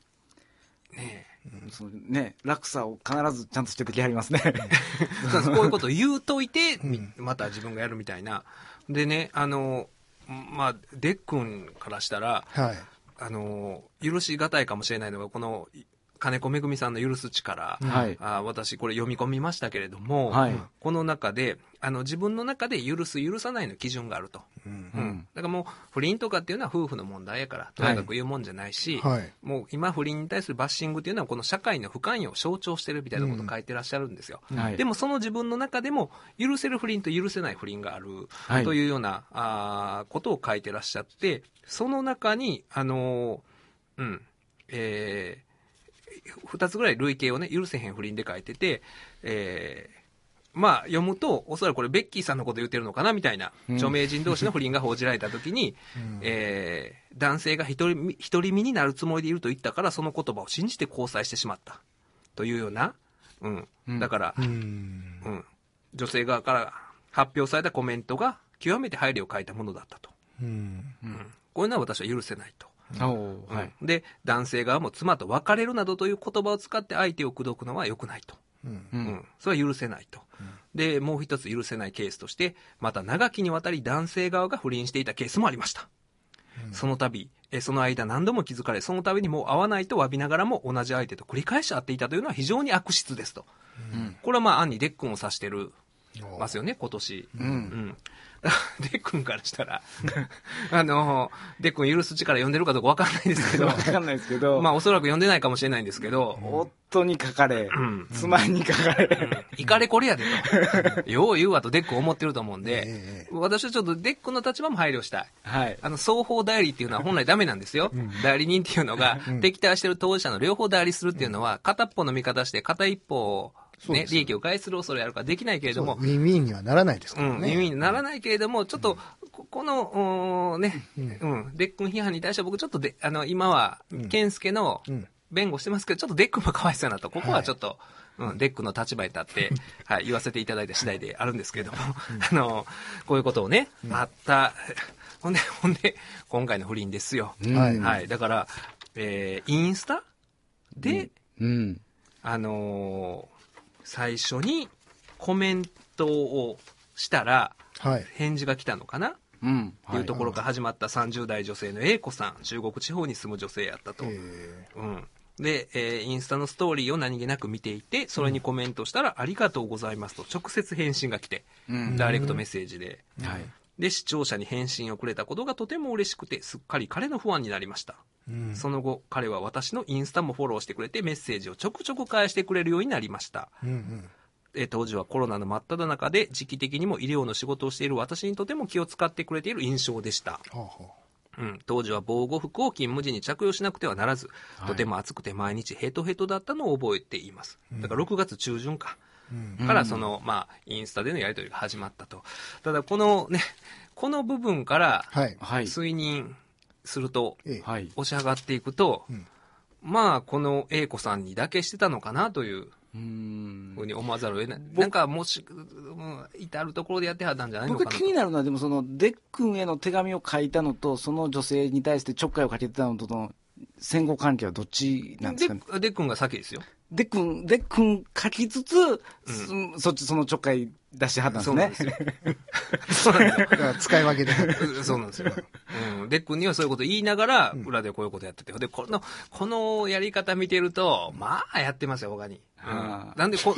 落差を必ずちゃんとしててきはりますね。 こういうことを言うといて、また自分がやるみたいな。でね、デックンからしたら、許しがたいかもしれないのが、この、金子めぐみさんの許す力、私これ読み込みましたけれども、この中で自分の中で許す許さないの基準があると、だからもう不倫とかっていうのは夫婦の問題やからとにかく言うもんじゃないし、もう今不倫に対するバッシングっていうのはこの社会の不関与を象徴してるみたいなことを書いてらっしゃるんですよ、でもその自分の中でも許せる不倫と許せない不倫がある、というようなことを書いてらっしゃって、その中に2つぐらい類型をね、許せへん不倫で書いてて、読むと、おそらくこれベッキーさんのこと言ってるのかなみたいな、著名人同士の不倫が報じられたときに、男性が独り身になるつもりでいると言ったから、その言葉を信じて交際してしまった。というような、だから、女性側から発表されたコメントが極めて配慮を欠いたものだったと。こういうのは私は許せないと。で、男性側も妻と別れるなどという言葉を使って相手を口説くのは良くないと。それは許せないと。で、もう一つ許せないケースとして、また長きにわたり男性側が不倫していたケースもありました。その間何度も気づかれ、その度にもう会わないと詫びながらも同じ相手と繰り返し会っていたというのは非常に悪質ですと。これは暗にデックンを指してるますよね、今年。デックンからしたらデックン許す力読んでるかどうか分かんないですけど、 分かんないですけど、 おそらく読んでないかもしれないんですけど、 夫に書かれ、妻に書かれ、 イカレこれやでと、よう言うわとデックン思ってると思うんで、私はちょっとデックンの立場も配慮したい。双方代理っていうのは本来ダメなんですよ。代理人っていうのが、敵対してる当事者の両方代理するっていうのは、片っぽの味方して片一方を利益を害する恐れあるからできないけれども、 ウィンウィンにはならないですからね。 ウィンウィンにならないけれども、ちょっとこのデックン批判に対しては僕ちょっと今は健介の弁護してますけど、ちょっとデックンもかわいそうやなと、ここはちょっと、デックンの立場に立って言わせていただいた次第であるんですけれども、こういうことをね、あった。ほんで今回の不倫ですよ。だからインスタで最初にコメントをしたら、返事が来たのかな、っていうところから始まった30代女性の A 子さん、中国地方に住む女性やったと。で、インスタのストーリーを何気なく見ていて、それにコメントしたら、ありがとうございますと直接返信が来て、ダイレクトメッセージで。で、視聴者に返信をくれたことがとても嬉しくて、すっかり彼のファンになりました。その後、彼は私のインスタもフォローしてくれて、メッセージをちょくちょく返してくれるようになりました。 当時はコロナの真っ只中で、時期的にも医療の仕事をしている私にとても気を使ってくれている印象でした。当時は防護服を勤務時に着用しなくてはならず、とても暑くて毎日ヘトヘトだったのを覚えています。だから6月中旬か。からインスタでのやり取りが始まったと。ただこの部分から推認すると、押し上がっていくと、この A 子さんにだけしてたのかなというふうに思わざるを得ない。なんかもし、至るところでやってはったんじゃないのかなと。 僕気になるのは、でもそのデックンへの手紙を書いたのと、その女性に対してちょっかいをかけてたのとの戦後関係はどっちなんですかね。 デックンが先ですよ。 デックン書きつつ、そのちょっかい出してはったんですね。 そうなんですよ。 使い分けで。 そうなんですよ。デックンにはそういうこと言いながら、裏でこういうことやってて。で、このやり方見てると、やってますよ、他に。なんで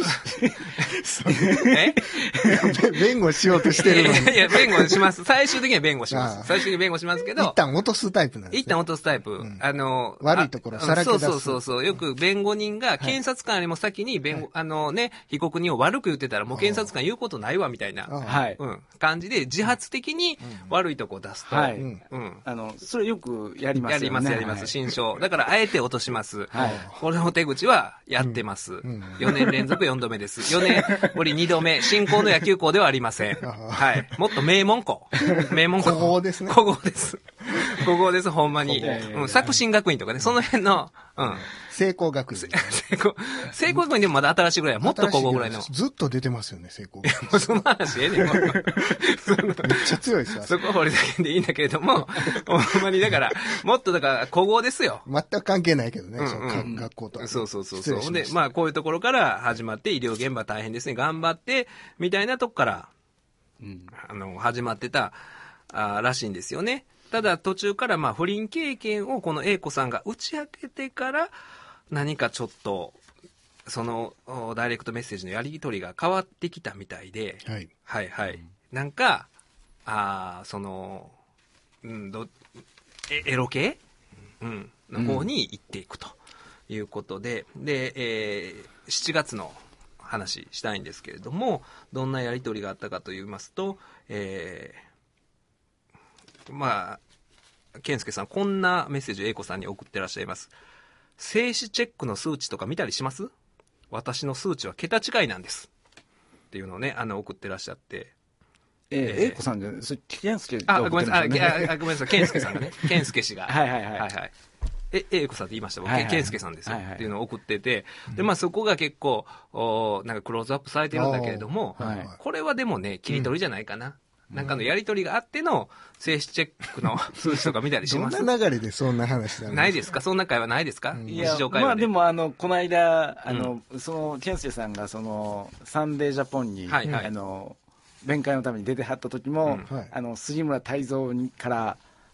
弁護しようとしてるのに。 いや、弁護します。最終的には弁護します。最終的に弁護しますけど。 一旦落とすタイプなんですね。 一旦落とすタイプ。 悪いところさらけ出す。 そう。よく弁護人が、検察官よりも先に被告人を悪く言ってたら、もう検察官言うことないわ、みたいな感じで、自発的に悪いとこを出すと。 それよくやりますよね。 やります。心証。だから、あえて落とします。これの手口はやってます。4年連続4度目です。4年ぶり2度目。新校の野球校ではありません。はい。もっと名門校。 古豪ですね。 古豪です。古豪です、ほんまに。作新学院とかね、その辺の、 聖光学院。 聖光学院でもまだ新しいぐらい、もっと古豪ぐらいの。 ずっと出てますよね、聖光学院。 もうその話めっちゃ強いですよ。 そこは掘りだけでいいんだけれども、ほんまにだから、もっとだから古豪ですよ。 全く関係ないけどね、学校とは。 そう。で、こういうところから始まって、医療現場大変ですね、頑張って、みたいなとこから、始まってた、らしいんですよね。ただ途中から不倫経験をこの A 子さんが打ち明けてから何かちょっとそのダイレクトメッセージのやり取りが変わってきたみたいで、はいなんかエロ系、の方に行っていくということで、7月の話したいんですけれども、どんなやり取りがあったかと言いますと、健介さん、こんなメッセージを A 子さんに送ってらっしゃいます。精子チェックの数値とか見たりします？私の数値は桁違いなんです。っていうのをね、送ってらっしゃって。 A 子さんじゃない、それ、健介が送ってるんですよね。ごめんなさい、健介さんがね、健介氏が。はい。A 子さんって言いました僕、健介さんですよ。っていうのを送ってて、で、そこが結構、なんかクローズアップされてるんだけれども、これはでもね、切り取りじゃないかな。なんかのやり取りがあっての精子チェックの数値とか見たりします？ どんな流れでそんな話ないですか？そんな会話ないですか？日常会話で。 でもこの間、その、健介さんがその、サンデージャポンに、弁解のために出てはった時も、杉村太蔵から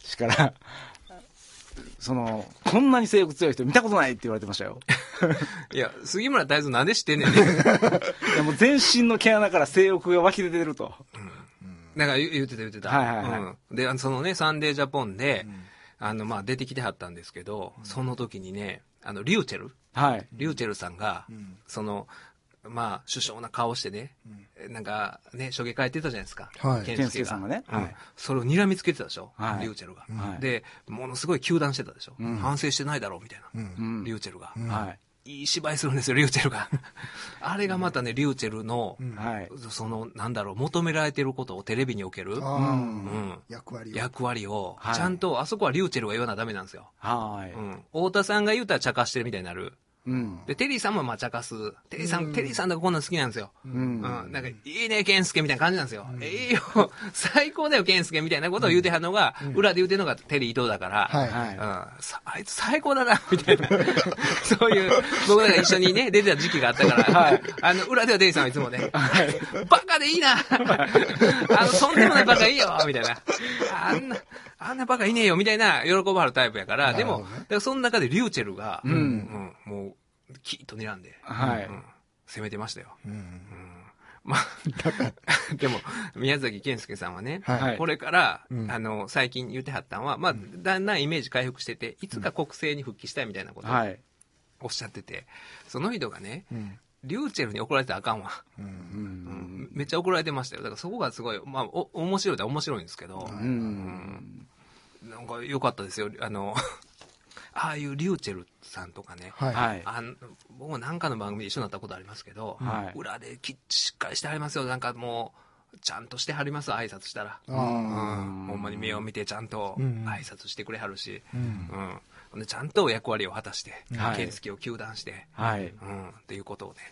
こんなに性欲強い人見たことないって言われてましたよ。 いや、杉村太蔵なんで知ってんねん。 いやもう全身の毛穴から性欲が湧き出てると。 なんか言ってた。で、そのね、サンデージャポンで、出てきてはったんですけど、その時にね、リューチェルさんが、首相な顔してね、なんかね、初下書いてたじゃないですか。 健介さんがね。 それを睨みつけてたでしょ、リューチェルが。で、ものすごい糾弾してたでしょ。反省してないだろうみたいな、リューチェルが。いい芝居するんですよ、リューチェルが。あれがまたね、リューチェルの、求められてることをテレビにおける、役割を、ちゃんと、あそこはリューチェルが言わなダメなんですよ。太田さんが言うたら茶化してるみたいになる。で、テリーさんも茶化す。テリーさんだからこんなん好きなんですよ。なんか、いいね、健介みたいな感じなんですよ。いいよ、最高だよ、健介みたいなことを言うてはんのが、裏で言うてんのがテリー伊藤だから、あいつ最高だな、みたいな。そういう、僕らが一緒にね、出てた時期があったから、裏ではテリーさんはいつもね、バカでいいな、とんでもないバカいいよ、みたいな。あんなバカいねえよ、みたいな喜ばはるタイプやから、でも、だからその中でリューチェルが、もう、キーッと睨んで、攻めてましたよ。でも、宮崎健介さんはね、これから、最近言ってはったんは、だんだんイメージ回復してて、いつか国政に復帰したいみたいなことをおっしゃってて、その人がね、 リューチェルに怒られてあかんわ。めっちゃ怒られてましたよ。だからそこがすごい、まあ、面白い面白いんですけど、なんか良かったですよ。ああいうリューチェルさんとかね、僕もなんかの番組で一緒になったことありますけど、裏でしっかりしてはりますよ。なんかもう、ちゃんとしてはります、挨拶したら。ほんまに目を見てちゃんと挨拶してくれはるし、でちゃんと役割を果たして、健介を糾弾して、っていうことをね、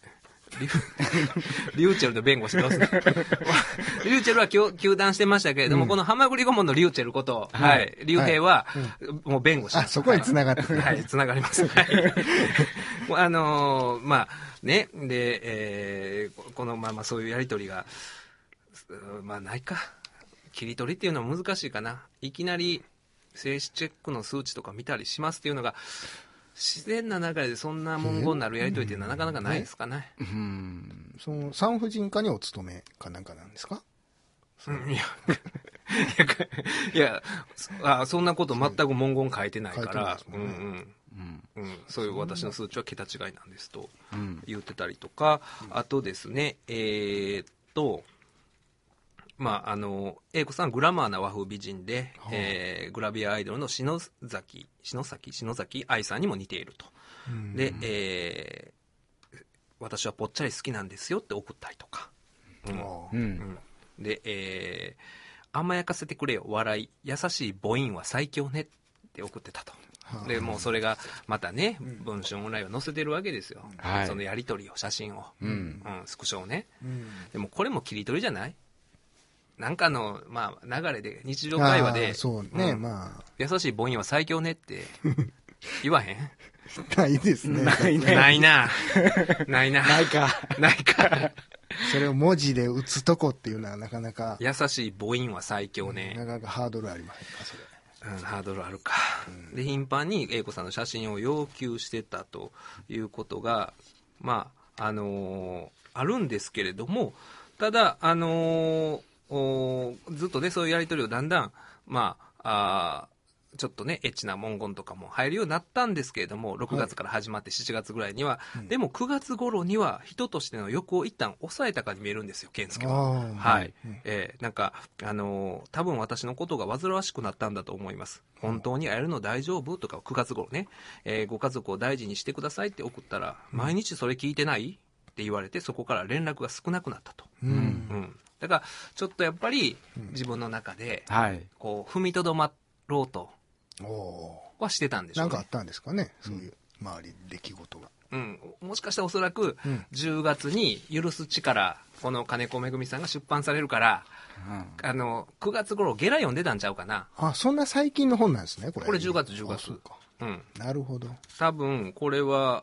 リューチェルの弁護士どうするリューチェルは糾弾してましたけれども、このハマグリ顧問のリューチェルこと、竜兵は、もう弁護士。 そこに繋がってる。 はい、繋がります。まあ、ね、で、このままそういうやりとりが、まあないか。切り取りっていうのは難しいかな。いきなり、静止チェックの数値とか見たりしますっていうのが、自然な流れでそんな文言になるやりとりっていうのはなかなかないですかね。 その産婦人科にお勤めかなんかなんですか？ いや、そんなこと全く文言書いてないから、そういう私の数値は桁違いなんですと言ってたりとか、あとですね、まあ、英子さんグラマーな和風美人で、グラビアアイドルの篠崎愛さんにも似ていると。で、私はぽっちゃり好きなんですよって送ったりとか。で、甘やかせてくれよ、笑い、優しい母音は最強ねって送ってたと。で、もうそれがまたね、文春オンラインを載せてるわけですよ。そのやり取りを、写真を、スクショをね。でもこれも切り取りじゃない？なんかの、まあ、流れで、日常会話で、優しい母音は最強ねって言わへん？ ないですね。 ないな。ないか。 それを文字で打つとこっていうのはなかなか。 優しい母音は最強ね。 なかなかハードルありませんか、それ。 ハードルあるか。で、頻繁に英子さんの写真を要求してたということが、まあ、あるんですけれども、ただ、ずっとね、そういうやり取りをだんだん、まあ、ちょっとね、エッチな文言とかも入るようになったんですけれども、6月から始まって7月ぐらいには、でも9月頃には人としての欲を一旦抑えたかに見えるんですよ、健介は。はい。なんか、多分私のことが煩わしくなったんだと思います。本当に会えるの大丈夫とか、9月頃ね、ご家族を大事にしてくださいって送ったら、毎日それ聞いてないって言われて、そこから連絡が少なくなったと。だから、ちょっとやっぱり、自分の中で、こう、踏みとどまろうと、はしてたんでしょうね。 なんかあったんですかね、そういう周り出来事が。 もしかしたらおそらく、10月に許す力、この金子めぐみさんが出版されるから、9月頃ゲラ読んでたんちゃうかな。 そんな最近の本なんですね、これ。 これ10月。 なるほど。 多分、これは、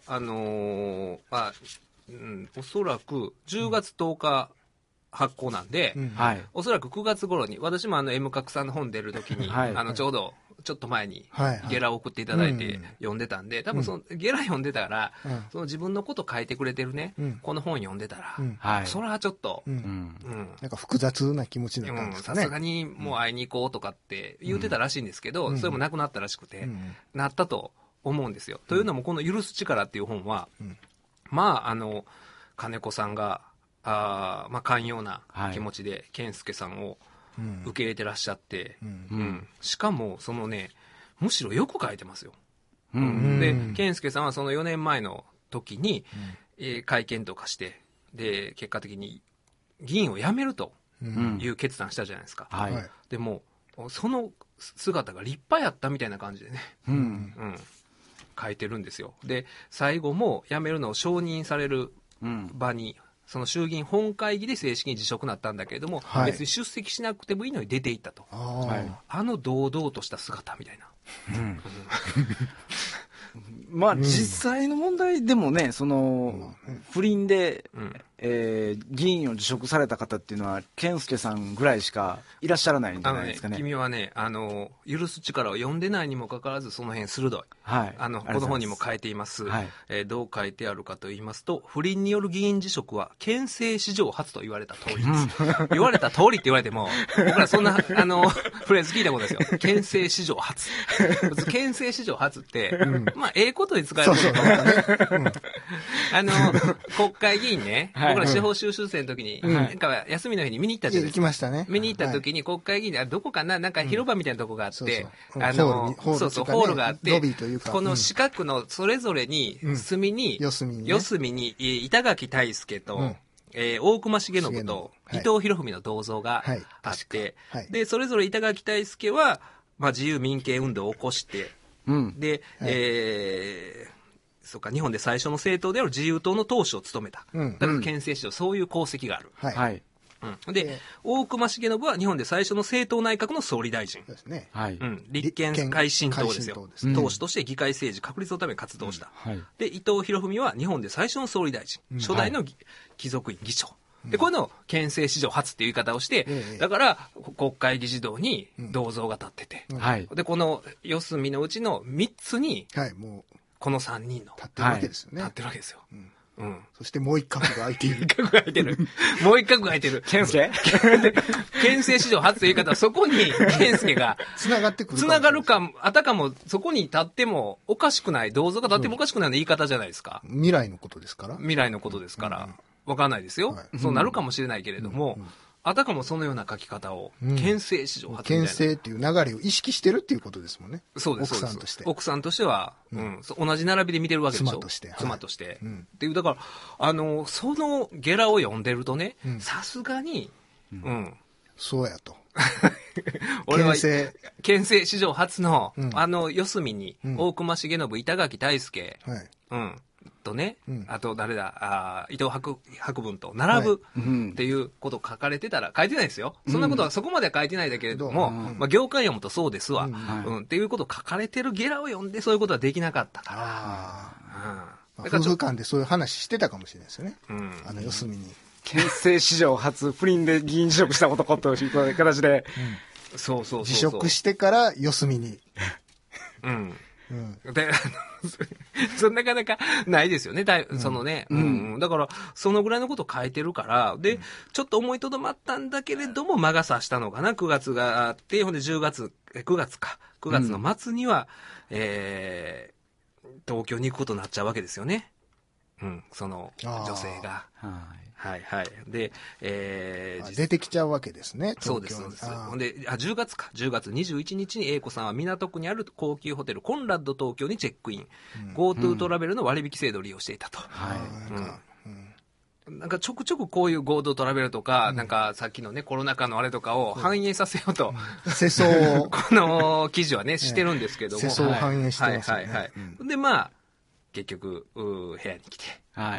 おそらく10月10日、発行なんで、おそらく9月頃に、私もM 角さんの本出るときに、ちょうど、ちょっと前に、ゲラを送っていただいて読んでたんで、多分その、ゲラ読んでたら、その自分のこと書いてくれてるね、この本読んでたら、それはちょっと、 なんか複雑な気持ちになったんですかね。 さすがにもう会いに行こうとかって言ってたらしいんですけど、それもなくなったらしくて、なったと思うんですよ。というのも、この許す力っていう本は、まあ、金子さんが、まあ、寛容な気持ちで、健介さんを受け入れてらっしゃって、しかも、そのね、むしろよく書いてますよ。で、健介さんはその4年前の時に、会見とかして、で、結果的に議員を辞めるという決断したじゃないですか。でも、その姿が立派やったみたいな感じでね、書いてるんですよ。で、最後も辞めるのを承認される場に、その衆議院本会議で正式に辞職になったんだけれども、別に出席しなくてもいいのに出ていったと。堂々とした姿みたいな。 まあ、実際の問題でもね、その、不倫で、議員を辞職された方っていうのは、健介さんぐらいしかいらっしゃらないんじゃないですかね。 君はね、許す力を読んでないにもかかわらず、その辺鋭い。この本にも書いています。どう書いてあるかと言いますと、不倫による議員辞職は、憲政史上初と言われた通りです。言われた通りって言われても、僕らそんな、フレーズ聞いたことですよ。憲政史上初。憲政史上初って、まあ、英語ことに使えることか。国会議員ね、僕ら司法修習生の時に、なんか休みの日に見に行ったじゃないですか。 行きましたね。 見に行った時に国会議員で、どこかな、なんか広場みたいなとこがあって、 ホールがあって、 ロビーというか、この四角のそれぞれに、隅に、四隅に、板垣退助と、大隈重信と伊藤博文の銅像があって、で、それぞれ板垣退助は、まあ自由民権運動を起こして、で、そうか、日本で最初の政党である自由党の党首を務めた。だから憲政史上そういう功績がある。で、大隈重信は日本で最初の政党内閣の総理大臣。 ですね。 立憲改進党ですよ。党首として議会政治確立のために活動した。で、伊藤博文は日本で最初の総理大臣。初代の貴族院議長。で、こういうのを憲政史上初っていう言い方をして、だから、国会議事堂に銅像が立ってて、で、この四隅のうちの3つに、この3人の。 立ってるわけですよね。 立ってるわけですよ。 そしてもう一角が空いている。 もう一角が空いてる。 健介憲政史上初という言い方は、そこに健介が、 繋がってくる。 繋がるか、あたかも、そこに立ってもおかしくない、銅像が立ってもおかしくないの言い方じゃないですか。 未来のことですから。 未来のことですから。わかんないですよ。そうなるかもしれないけれども、あたかもそのような書き方を、憲政史上初みたいな。 憲政っていう流れを意識してるっていうことですもんね。 そうです。 奥さんとして。 奥さんとしては、同じ並びで見てるわけでしょ。妻として。っていう、だから、そのゲラを読んでるとね、さすがに、 そうやと。 俺は、憲政史上初の、四隅に、大隈重信、板垣退助、とね、あと誰だ、伊藤博文と並ぶっていうことを書かれてたら、書いてないですよ。そんなことはそこまでは書いてないだけれども、まあ業界読むとそうですわ。っていうことを書かれてるゲラを読んでそういうことはできなかったから。 夫婦間でそういう話してたかもしれないですよね。四隅に。 憲政史上初不倫で議員辞職した男という形で。 辞職してから四隅に。 で、なかなかないですよね。そのね。だから、そのぐらいのことを書いてるから、で、ちょっと思いとどまったんだけれども、魔が差したのかな。9月があって、ほんで9月の末には、東京に行くことになっちゃうわけですよね。その女性が。で、 出てきちゃうわけですね。 そうです。ほんで、10月21日に英子さんは港区にある高級ホテルコンラッド東京にチェックイン。GoTo トラベルの割引制度を利用していたと。なんかちょくちょくこういうGoToトラベルとか、なんかさっきのね、コロナ禍のあれとかを反映させようと、 世相を。 この記事はね、してるんですけども。 世相を反映してますね。 で、まあ、結局、部屋に来て。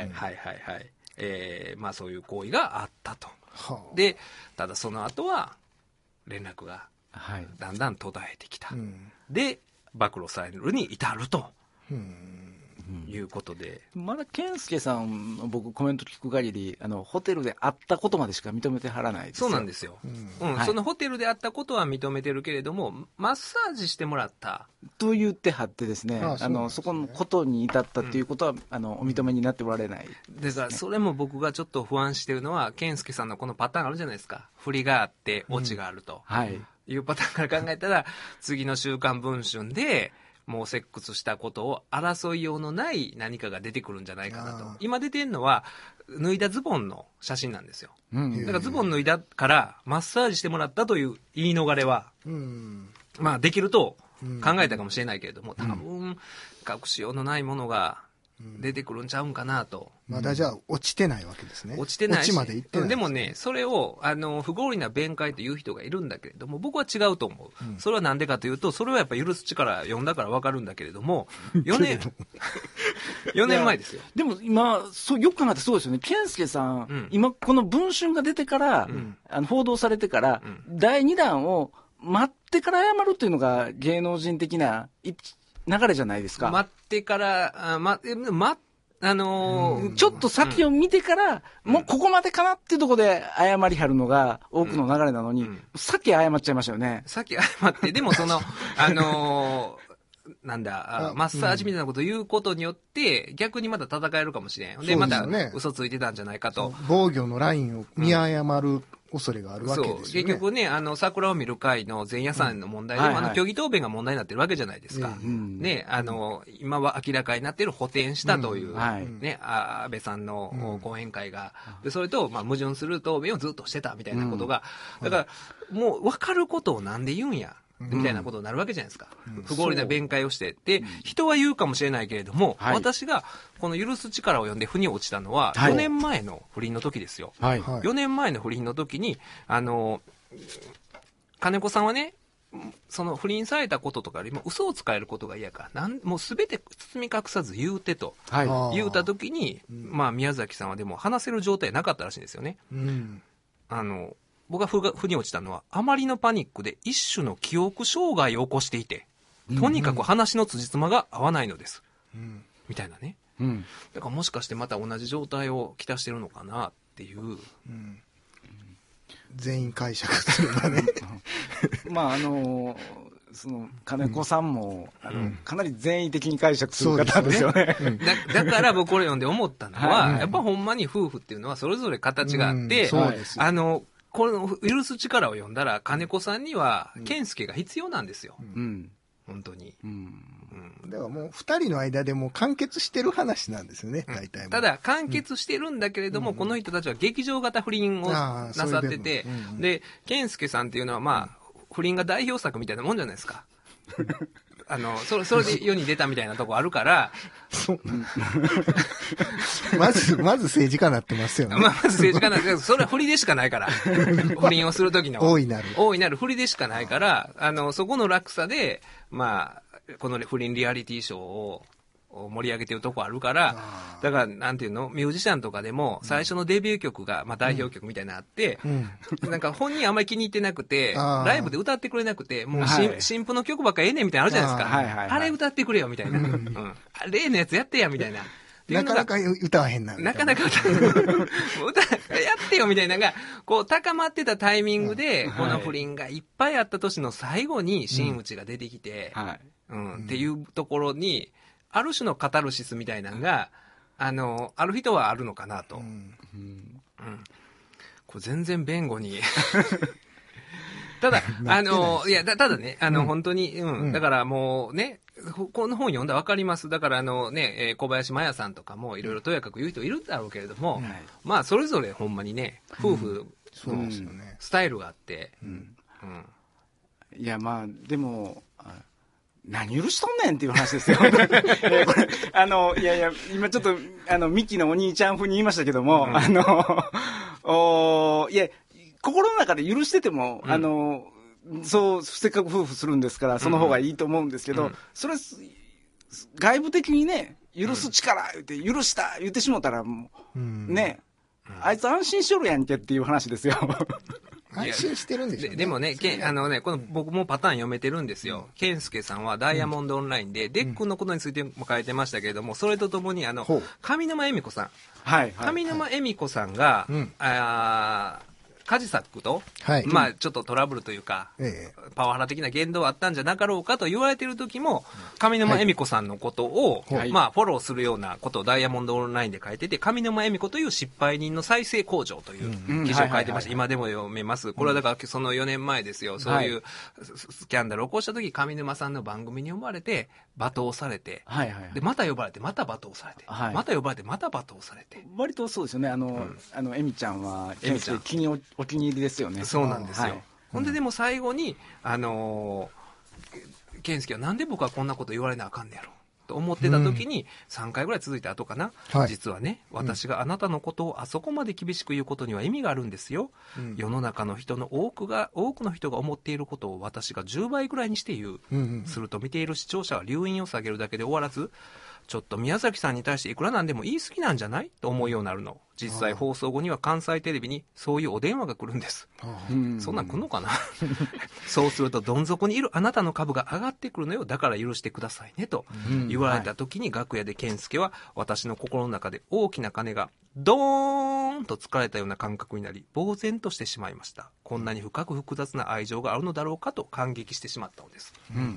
まあそういう行為があったと。で、ただその後は、連絡が、だんだん途絶えてきた。で、暴露されるに至ると。いうことで。 まだ健介さん、僕コメント聞く限り、ホテルで会ったことまでしか認めてはらないですよ。 そうなんですよ。そのホテルで会ったことは認めてるけれども、マッサージしてもらった。 と言ってはってですね、そこのことに至ったっていうことは、お認めになっておられない。 だから、それも僕がちょっと不安してるのは、健介さんのこのパターンあるじゃないですか。振りがあって、オチがあると。いうパターンから考えたら、次の週刊文春で、もうセックスしたことを争いようのない何かが出てくるんじゃないかなと。今出てるのは、脱いだズボンの写真なんですよ。だからズボン脱いだからマッサージしてもらったという言い逃れは、まあできると考えたかもしれないけれども、多分隠しようのないものが出てくるんちゃうんかなと。 まだじゃあ落ちてないわけですね。 落ちてないし。 落ちまで行ってない。 でもね、それを、不合理な弁解という人がいるんだけれども、僕は違うと思う。それはなんでかというと、それはやっぱ許す力読んだからわかるんだけれども、4年前ですよ。 でも今、よく考えてそうですよね。健介さん、今この文春が出てから、報道されてから、第2弾を待ってから謝るというのが芸能人的な流れじゃないですか。 待ってから、 ちょっと先を見てから、もうここまでかなっていうところで謝りはるのが多くの流れなのに、先謝っちゃいましたよね。 先謝って、でもその、なんだ、マッサージみたいなことを言うことによって、逆にまた戦えるかもしれん。で、また嘘ついてたんじゃないかと。 防御のラインを見誤る恐れがあるわけですよね。 結局ね、桜を見る会の前夜祭の問題でも、虚偽答弁が問題になってるわけじゃないですか。ね、今は明らかになっている補填したという、ね、安倍さんの講演会が、でそれと、矛盾する答弁をずっとしてたみたいなことが、だから、もう分かることをなんで言うんや。みたいなことになるわけじゃないですか。不合理な弁解をして。で、人は言うかもしれないけれども、私がこの許す力を読んで腑に落ちたのは、4年前の不倫の時ですよ。4年前の不倫の時に、金子さんはね、その不倫されたこととかよりも嘘をつかれることが嫌か、もうすべて包み隠さず言うてと、言うた時に、宮崎さんはでも話せる状態なかったらしいんですよね。僕が腑に落ちたのは、あまりのパニックで一種の記憶障害を起こしていて、とにかく話の辻褄が合わないのです。みたいなね。だからもしかしてまた同じ状態をきたしてるのかなっていう。 全員解釈するんだね。 その金子さんも、かなり善意的に解釈する方ですよね。 だから僕これ読んで思ったのは、やっぱほんまに夫婦っていうのはそれぞれ形があって、この許す力を読んだら、金子さんには健介が必要なんですよ。本当に。 だからもう二人の間でもう完結してる話なんですよね、大体。 ただ完結してるんだけれども、この人たちは劇場型不倫をなさってて、で、健介さんっていうのは不倫が代表作みたいなもんじゃないですか。それで世に出たみたいなとこあるから。 まず政治家になってますよね。 まず政治家なんですけど、それは振りでしかないから。不倫をするときの。 大いなる振りでしかないから、そこの落差で、この不倫リアリティショーを盛り上げてるとこあるから、だから、なんていうの、ミュージシャンとかでも、最初のデビュー曲が、代表曲みたいなのあって、なんか本人あんまり気に入ってなくて、ライブで歌ってくれなくて、もう新婦の曲ばっかええねんみたいなのあるじゃないですか。あれ歌ってくれよみたいな。例のやつやってやみたいな。 なかなか歌わへんな。 なかなか歌やってよみたいなのが、こう高まってたタイミングで、この不倫がいっぱいあった年の最後に真打ちが出てきて、っていうところに、ある種のカタルシスみたいなのが、ある人はあるのかなと。これ全然弁護に。ただ、ただね、本当に、だからもうね、この本読んだらわかります。だから小林麻也さんとかもいろいろとやかく言う人いるだろうけれども、それぞれほんまにね、夫婦のスタイルがあって、 いや、でも、何許しとんねんっていう話ですよ。いやいや、今ちょっと、ミキのお兄ちゃん風に言いましたけども、いや、心の中で許してても、せっかく夫婦するんですから、その方がいいと思うんですけど、それ、外部的にね、許す力言って、許した言ってしもたら、もう、ね、あいつ安心しよるやんけっていう話ですよ。 安心してるんでしょうね。 でもね、この僕もパターン読めてるんですよ。健介さんはダイヤモンドオンラインで、デックのことについても書いてましたけれども、それとともに上沼恵美子さん。上沼恵美子さんが、カジサックと、ちょっとトラブルというか、パワハラ的な言動はあったんじゃなかろうかと言われている時も、上沼恵美子さんのことを、フォローするようなことをダイヤモンドオンラインで書いてて、上沼恵美子という失敗人の再生工場という記事を書いてました。今でも読めます。これはだからその4年前ですよ。そういうスキャンダルを起こした時、上沼さんの番組に呼ばれて、罵倒されて、で、また呼ばれて、また罵倒されて、また呼ばれて、また罵倒されて。 割とそうですよね。恵美ちゃんは、お気に入りですよね。 そうなんですよ。ほんででも最後に、健介はなんで僕はこんなこと言われなあかんねやろと思ってた時に、3回ぐらい続いた後かな、実はね、私があなたのことをあそこまで厳しく言うことには意味があるんですよ。世の中の人の多くの人が思っていることを私が10倍ぐらいにして言う。すると見ている視聴者は留飲を下げるだけで終わらず、ちょっと宮崎さんに対していくらなんでも言い過ぎなんじゃないと思うようになるの。実際放送後には関西テレビにそういうお電話が来るんです。そんなん来んのかなそうするとどん底にいるあなたの株が上がってくるのよ。だから許してくださいねと言われた時に、楽屋で健介は私の心の中で大きな鐘がドーンと疲れたような感覚になり、呆然としてしまいました。こんなに深く複雑な愛情があるのだろうかと感激してしまったのです。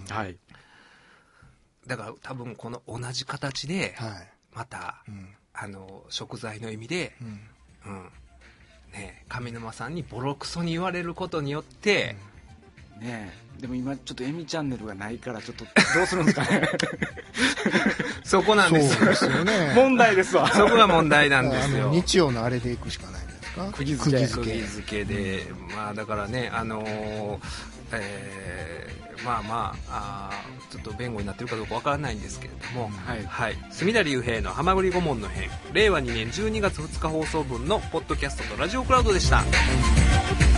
だから多分この同じ形で、また、食材の意味で、ね上沼さんにボロクソに言われることによって、 ねえ、でも今ちょっとエミチャンネルがないからちょっとどうするんですかねそこなんですよ。 そうですよね。 問題ですわ。 そこが問題なんですよ。 日曜のあれで行くしかないんですか。 釘付けで、まあだからね、まあちょっと弁護になってるかどうかわからないんですけれども、はい、隅田隆平のはまぐり顧問の編、令和2年12月2日放送分のポッドキャストとラジオクラウドでした。